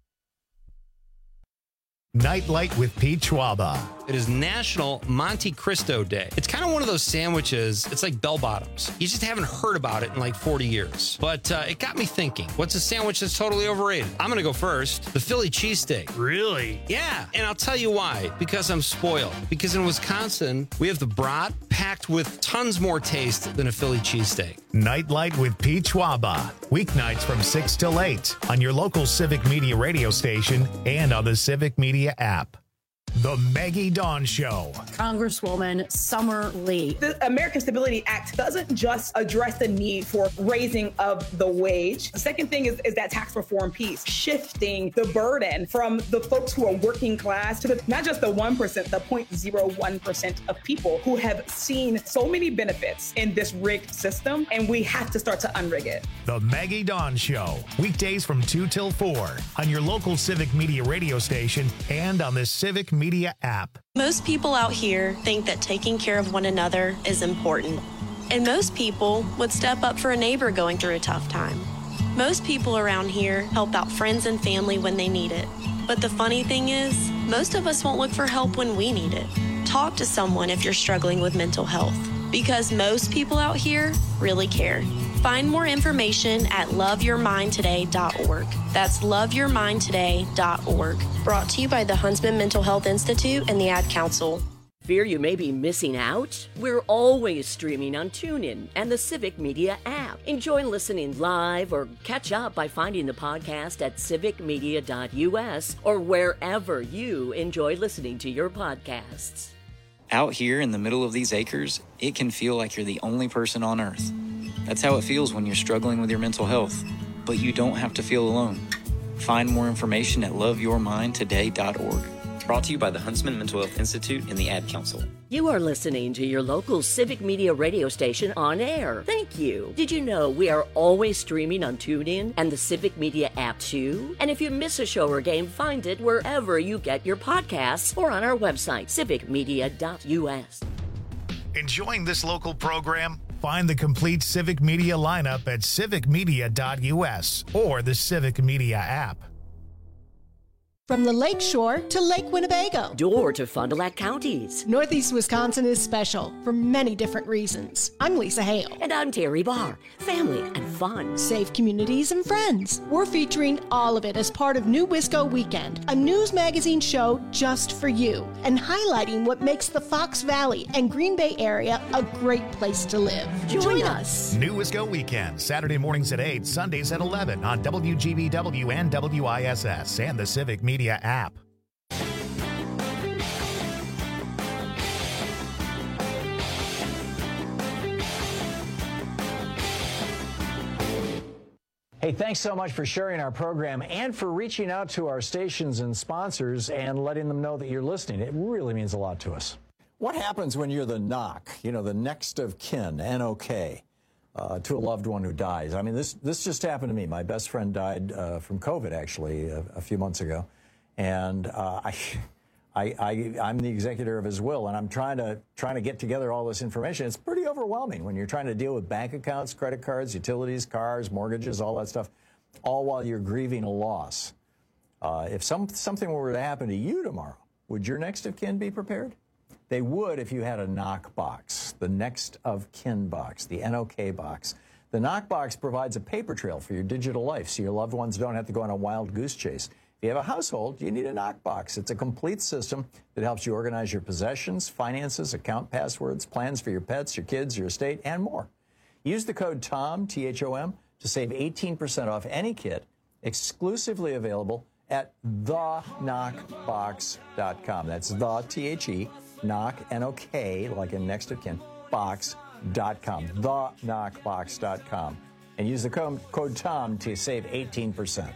Nightlight with Pete Schwaba. It is National Monte Cristo Day. It's kind of one of those sandwiches, it's like bell bottoms. You just haven't heard about it in like forty years. But uh, it got me thinking, what's a sandwich that's totally overrated? I'm going to go first. The Philly cheesesteak. Really? Yeah, and I'll tell you why. Because I'm spoiled. Because in Wisconsin, we have the brat packed with tons more taste than a Philly cheesesteak. Nightlight with Pete Schwaba. Weeknights from six till eight on your local Civic Media radio station and on the Civic Media app. The Maggie Dawn Show. Congresswoman Summer Lee. The American Stability Act doesn't just address the need for raising of the wage. The second thing is, is that tax reform piece, shifting the burden from the folks who are working class to the, not just the one percent, the zero point zero one percent of people who have seen so many benefits in this rigged system, and we have to start to unrig it. The Maggie Dawn Show. Weekdays from two till four on your local Civic Media radio station and on the Civic Media app. Most people out here think that taking care of one another is important. And most people would step up for a neighbor going through a tough time. Most people around here help out friends and family when they need it. But the funny thing is, most of us won't look for help when we need it. Talk to someone if you're struggling with mental health, because most people out here really care. Find more information at love your mind today dot org. That's love your mind today dot org. Brought to you by the Huntsman Mental Health Institute and the Ad Council. Fear you may be missing out? We're always streaming on TuneIn and the Civic Media app. Enjoy listening live or catch up by finding the podcast at civic media dot U S or wherever you enjoy listening to your podcasts. Out here in the middle of these acres, it can feel like you're the only person on Earth. That's how it feels when you're struggling with your mental health. But you don't have to feel alone. Find more information at love your mind today dot org. Brought to you by the Huntsman Mental Health Institute and the Ad Council. You are listening to your local Civic Media radio station on air. Thank you. Did you know we are always streaming on TuneIn and the Civic Media app too? And if you miss a show or game, find it wherever you get your podcasts or on our website, civic media dot U S. Enjoying this local program? Find the complete Civic Media lineup at civic media dot U S or the Civic Media app. From the Lake Shore to Lake Winnebago. Door to Fond du Lac counties. Northeast Wisconsin is special for many different reasons. I'm Lisa Hale. And I'm Terry Barr. Family and fun. Safe communities and friends. We're featuring all of it as part of New Wisco Weekend, a news magazine show just for you, and highlighting what makes the Fox Valley and Green Bay area a great place to live. Join, Join us. us. New Wisco Weekend, Saturday mornings at eight, Sundays at eleven on W G B W and W I S S and the Civic Media app. Hey, thanks so much for sharing our program and for reaching out to our stations and sponsors and letting them know that you're listening. It really means a lot to us. What happens when you're the N O C, you know, the next of kin, N O K, uh, to a loved one who dies? I mean, this this just happened to me. My best friend died uh, from COVID, actually, a, a few months ago. And uh, I, I, I, I'm the executor of his will, and I'm trying to trying to get together all this information. It's pretty overwhelming when you're trying to deal with bank accounts, credit cards, utilities, cars, mortgages, all that stuff, all while you're grieving a loss. Uh, if some something were to happen to you tomorrow, would your next of kin be prepared? They would if you had a N O C box, the next of kin box, the N O K box. The N O C box provides a paper trail for your digital life so your loved ones don't have to go on a wild goose chase. If you have a household, you need a N O C box. It's a complete system that helps you organize your possessions, finances, account passwords, plans for your pets, your kids, your estate, and more. Use the code TOM, T H O M, to save eighteen percent off any kit, exclusively available at the knock box dot com. That's the, T H E, knock, N O K, like in next of kin, box dot com, the knock box dot com. And use the code, code TOM to save eighteen percent.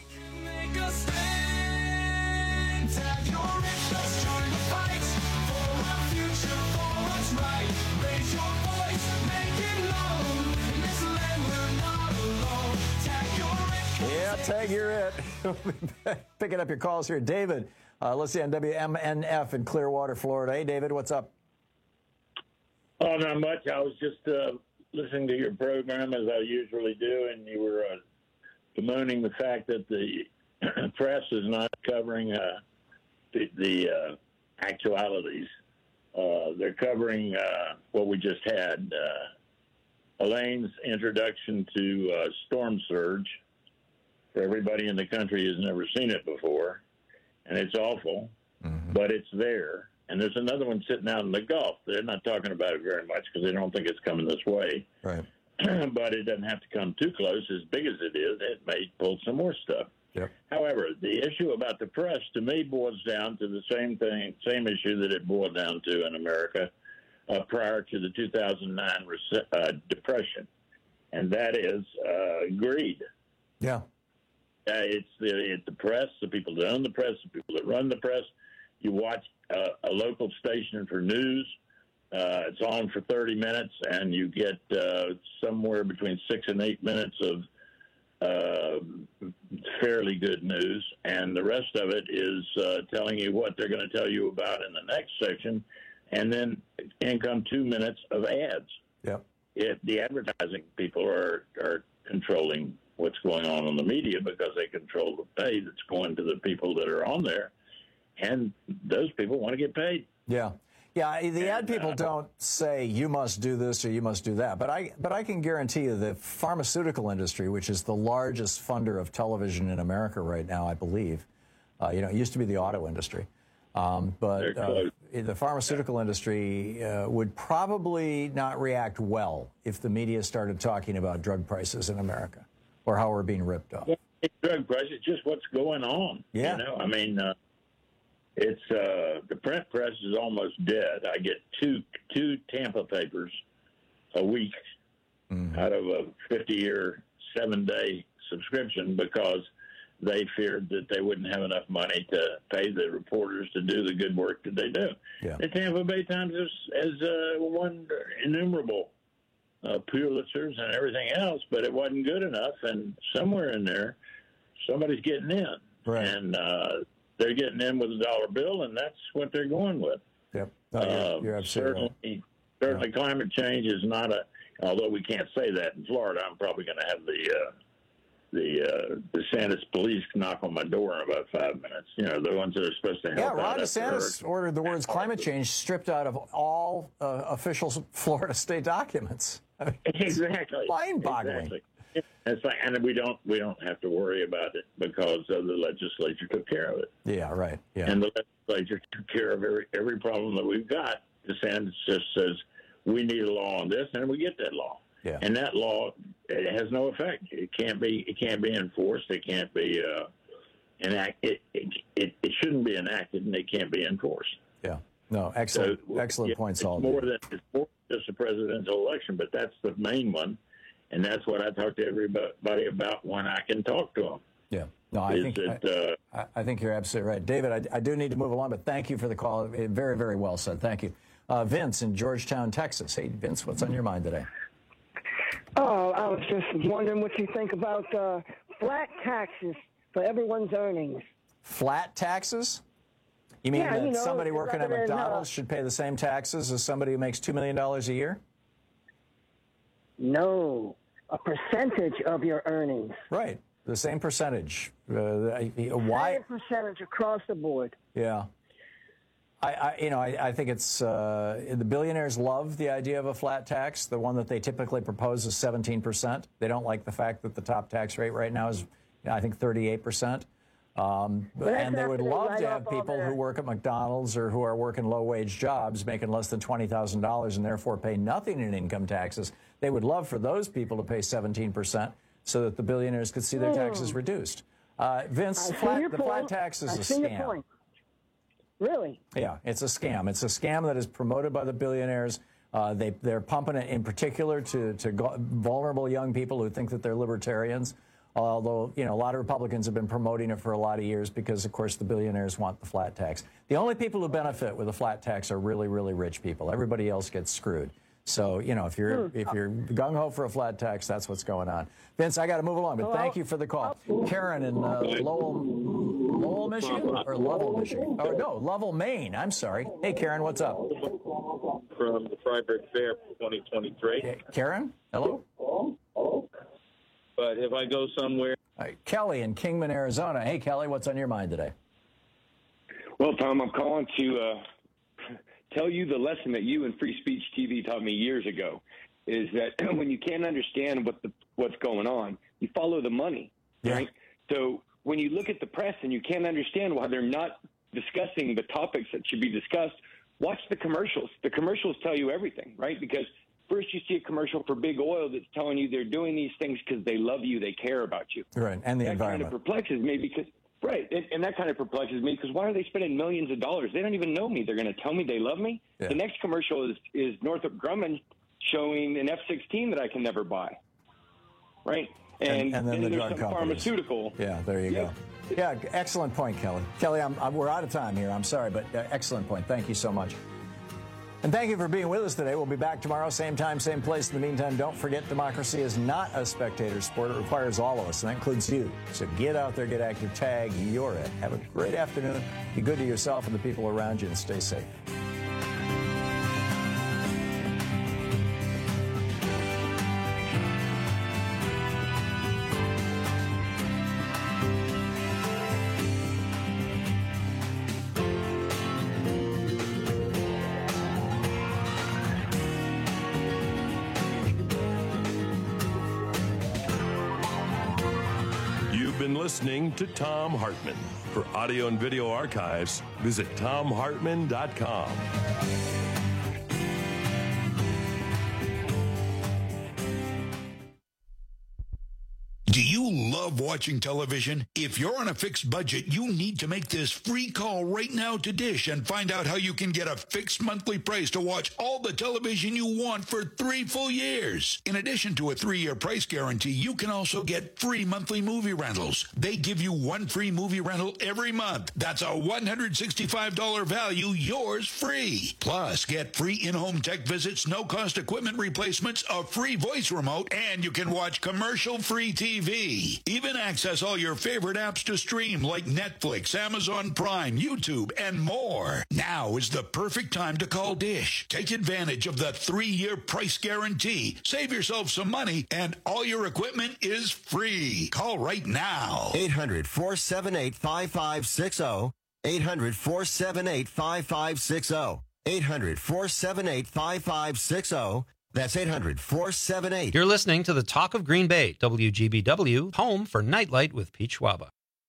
Yeah, tag, you're it. Picking up your calls here. David, uh, let's see, on W M N F in Clearwater, Florida. Hey, David, what's up? Oh, not much. I was just uh, listening to your program, as I usually do, and you were uh, bemoaning the fact that the press is not covering uh, the, the uh, actualities. Uh, they're covering uh, what we just had. Uh, Elaine's introduction to uh, storm surge. For everybody in the country who's never seen it before, and it's awful, mm-hmm. but it's there. And there's another one sitting out in the Gulf. They're not talking about it very much because they don't think it's coming this way. Right. But it doesn't have to come too close. As big as it is, it may pull some more stuff. Yep. However, the issue about the press, to me, boils down to the same thing, same issue that it boiled down to in America uh, prior to the two thousand nine uh, depression, and that is uh, greed. Yeah. Uh, it's the it's the press, the people that own the press, the people that run the press. You watch uh, a local station for news. Uh, it's on for thirty minutes, and you get uh, somewhere between six and eight minutes of uh, fairly good news, and the rest of it is uh, telling you what they're going to tell you about in the next section, and then in come two minutes of ads. Yep. It, the advertising people are are controlling what's going on in the media because they control the pay that's going to the people that are on there, and those people want to get paid. Yeah. Yeah, the ad people don't say you must do this or you must do that, but I but I can guarantee you the pharmaceutical industry, which is the largest funder of television in America right now, I believe. Uh, you know, it used to be the auto industry, um, but uh, the pharmaceutical industry uh, would probably not react well if the media started talking about drug prices in America or how we're being ripped off. Well, it's drug prices, just what's going on. Yeah, you know, I mean. Uh, It's uh, the print press is almost dead. I get two two Tampa papers a week mm-hmm. out of a fifty-year, seven-day subscription because they feared that they wouldn't have enough money to pay the reporters to do the good work that they do. Yeah. The Tampa Bay Times has, has uh, won innumerable uh, Pulitzers and everything else, but it wasn't good enough. And somewhere in there, somebody's getting in. Right. And uh, they're getting in with a dollar bill, and that's what they're going with. Yep. No, you're, uh, you're absolutely certainly, right. certainly yeah. Climate change is not a, although we can't say that in Florida, I'm probably going to have the uh, the uh, DeSantis police knock on my door in about five minutes. You know, the ones that are supposed to help Yeah, out. Ron DeSantis ordered the words climate change stripped out of all uh, official Florida state documents. I mean, exactly. Mind-boggling. Exactly. It's like, and we don't we don't have to worry about it because uh, the legislature took care of it. Yeah, right. Yeah, and the legislature took care of every every problem that we've got. DeSantis just says we need a law on this, and we get that law. Yeah. And that law, it has no effect. It can't be it can't be enforced. It can't be uh, enact. It, it it it shouldn't be enacted, and it can't be enforced. Yeah. No. Excellent. So, excellent yeah, points. It's all more than it's more than just a presidential election, but that's the main one. And that's what I talk to everybody about when I can talk to them. Yeah. No, I Is think it, I, uh, I think you're absolutely right. David, I, I do need to move along, but thank you for the call. Very, very well said. Thank you. Uh, Vince in Georgetown, Texas. Hey, Vince, what's on your mind today? Oh, I was just wondering what you think about uh, flat taxes for everyone's earnings. Flat taxes? You mean Yeah, that you know, somebody working at rather than, uh, McDonald's should pay the same taxes as somebody who makes two million dollars a year? No, a percentage of your earnings. Right, the same percentage. Uh, why? Same percentage across the board. Yeah. I, I, you know, I, I think it's uh, the billionaires love the idea of a flat tax. The one that they typically propose is seventeen percent. They don't like the fact that the top tax rate right now is, you know, I think, thirty-eight percent. Um, and they would love to have people who work at McDonald's or who are working low-wage jobs making less than twenty thousand dollars and therefore pay nothing in income taxes. They would love for those people to pay seventeen percent so that the billionaires could see their taxes reduced. Uh, Vince, flat, the flat tax is a scam. Really? Yeah, it's a scam. It's a scam that is promoted by the billionaires. Uh, they, they're pumping it in particular to, to go, vulnerable young people who think that they're libertarians. Although, you know, a lot of Republicans have been promoting it for a lot of years because, of course, the billionaires want the flat tax. The only people who benefit with a flat tax are really, really rich people. Everybody else gets screwed. So, you know, if you're if you're gung-ho for a flat tax, that's what's going on. Vince, I got to move along, but thank you for the call. Karen in uh, Lowell, Lowell, Michigan, or Lovell, Michigan? Oh, no, Lovell, Maine. I'm sorry. Hey, Karen, what's up? From the Freiburg Fair twenty twenty-three. Hey, Karen, hello? But if I go somewhere... All right, Kelly in Kingman, Arizona. Hey, Kelly, what's on your mind today? Well, Tom, I'm calling to uh, tell you the lesson that you and Free Speech T V taught me years ago, is that when you can't understand what the, what's going on, you follow the money, yeah. right? So when you look at the press and you can't understand why they're not discussing the topics that should be discussed, watch the commercials. The commercials tell you everything, right? Because first you see a commercial for big oil that's telling you they're doing these things because they love you, they care about you. Right, and the that environment. Kind of perplexes me because, right, and, and that kind of perplexes me because why are they spending millions of dollars? They don't even know me. They're going to tell me they love me? Yeah. The next commercial is, is Northrop Grumman showing an F sixteen that I can never buy, right? And, and, and then, then the there's drug some companies. pharmaceutical. Yeah, there you yeah. go. Yeah, excellent point, Kelly. Kelly, I'm, I'm, we're out of time here. I'm sorry, but uh, excellent point. Thank you so much. And thank you for being with us today. We'll be back tomorrow, same time, same place. In the meantime, don't forget democracy is not a spectator sport. It requires all of us, and that includes you. So get out there, get active, tag, you're it. Have a great afternoon. Be good to yourself and the people around you, and stay safe. Listening to Thom Hartmann. For audio and video archives, visit thom hartmann dot com. Do you love watching television? If you're on a fixed budget, you need to make this free call right now to Dish and find out how you can get a fixed monthly price to watch all the television you want for three full years. In addition to a three-year price guarantee, you can also get free monthly movie rentals. They give you one free movie rental every month. That's a one hundred sixty-five dollars value, yours free. Plus, get free in-home tech visits, no-cost equipment replacements, a free voice remote, and you can watch commercial-free T V. Even access all your favorite apps to stream like Netflix, Amazon Prime, YouTube, and more. Now is the perfect time to call Dish. Take advantage of the three-year price guarantee. Save yourself some money, and all your equipment is free. Call right now. eight hundred, four seven eight, five five six zero. eight hundred, four seven eight, five five six zero. eight hundred, four seven eight, five five six zero. That's eight hundred, four seven eight. You're listening to the Talk of Green Bay, W G B W, home for Nightlight with Pete Schwaba.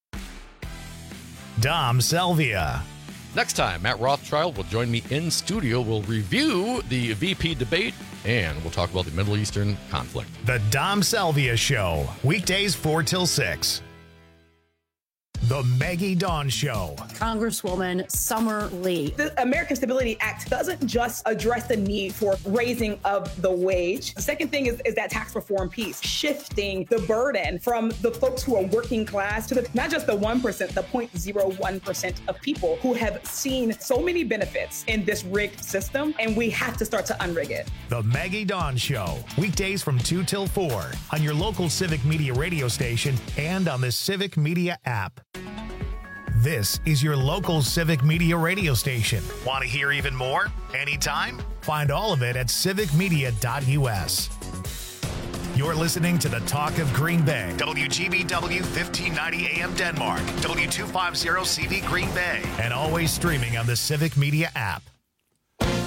Dom Salvia. Next time, Matt Rothschild will join me in studio. We'll review the V P debate, and we'll talk about the Middle Eastern conflict. The Dom Salvia Show, weekdays four till six. The Maggie Dawn Show. Congresswoman Summer Lee. The American Stability Act doesn't just address the need for raising of the wage. The second thing is, is that tax reform piece, shifting the burden from the folks who are working class to the, not just the one percent, the zero point zero one percent of people who have seen so many benefits in this rigged system, and we have to start to unrig it. The Maggie Dawn Show, weekdays from two till four on your local Civic Media radio station and on the Civic Media app. This is your local Civic Media radio station. Want to hear even more? Anytime? Find all of it at civic media dot u s. You're listening to the Talk of Green Bay. W G B W fifteen ninety A M Denmark. W two fifty C V Green Bay. And always streaming on the Civic Media app.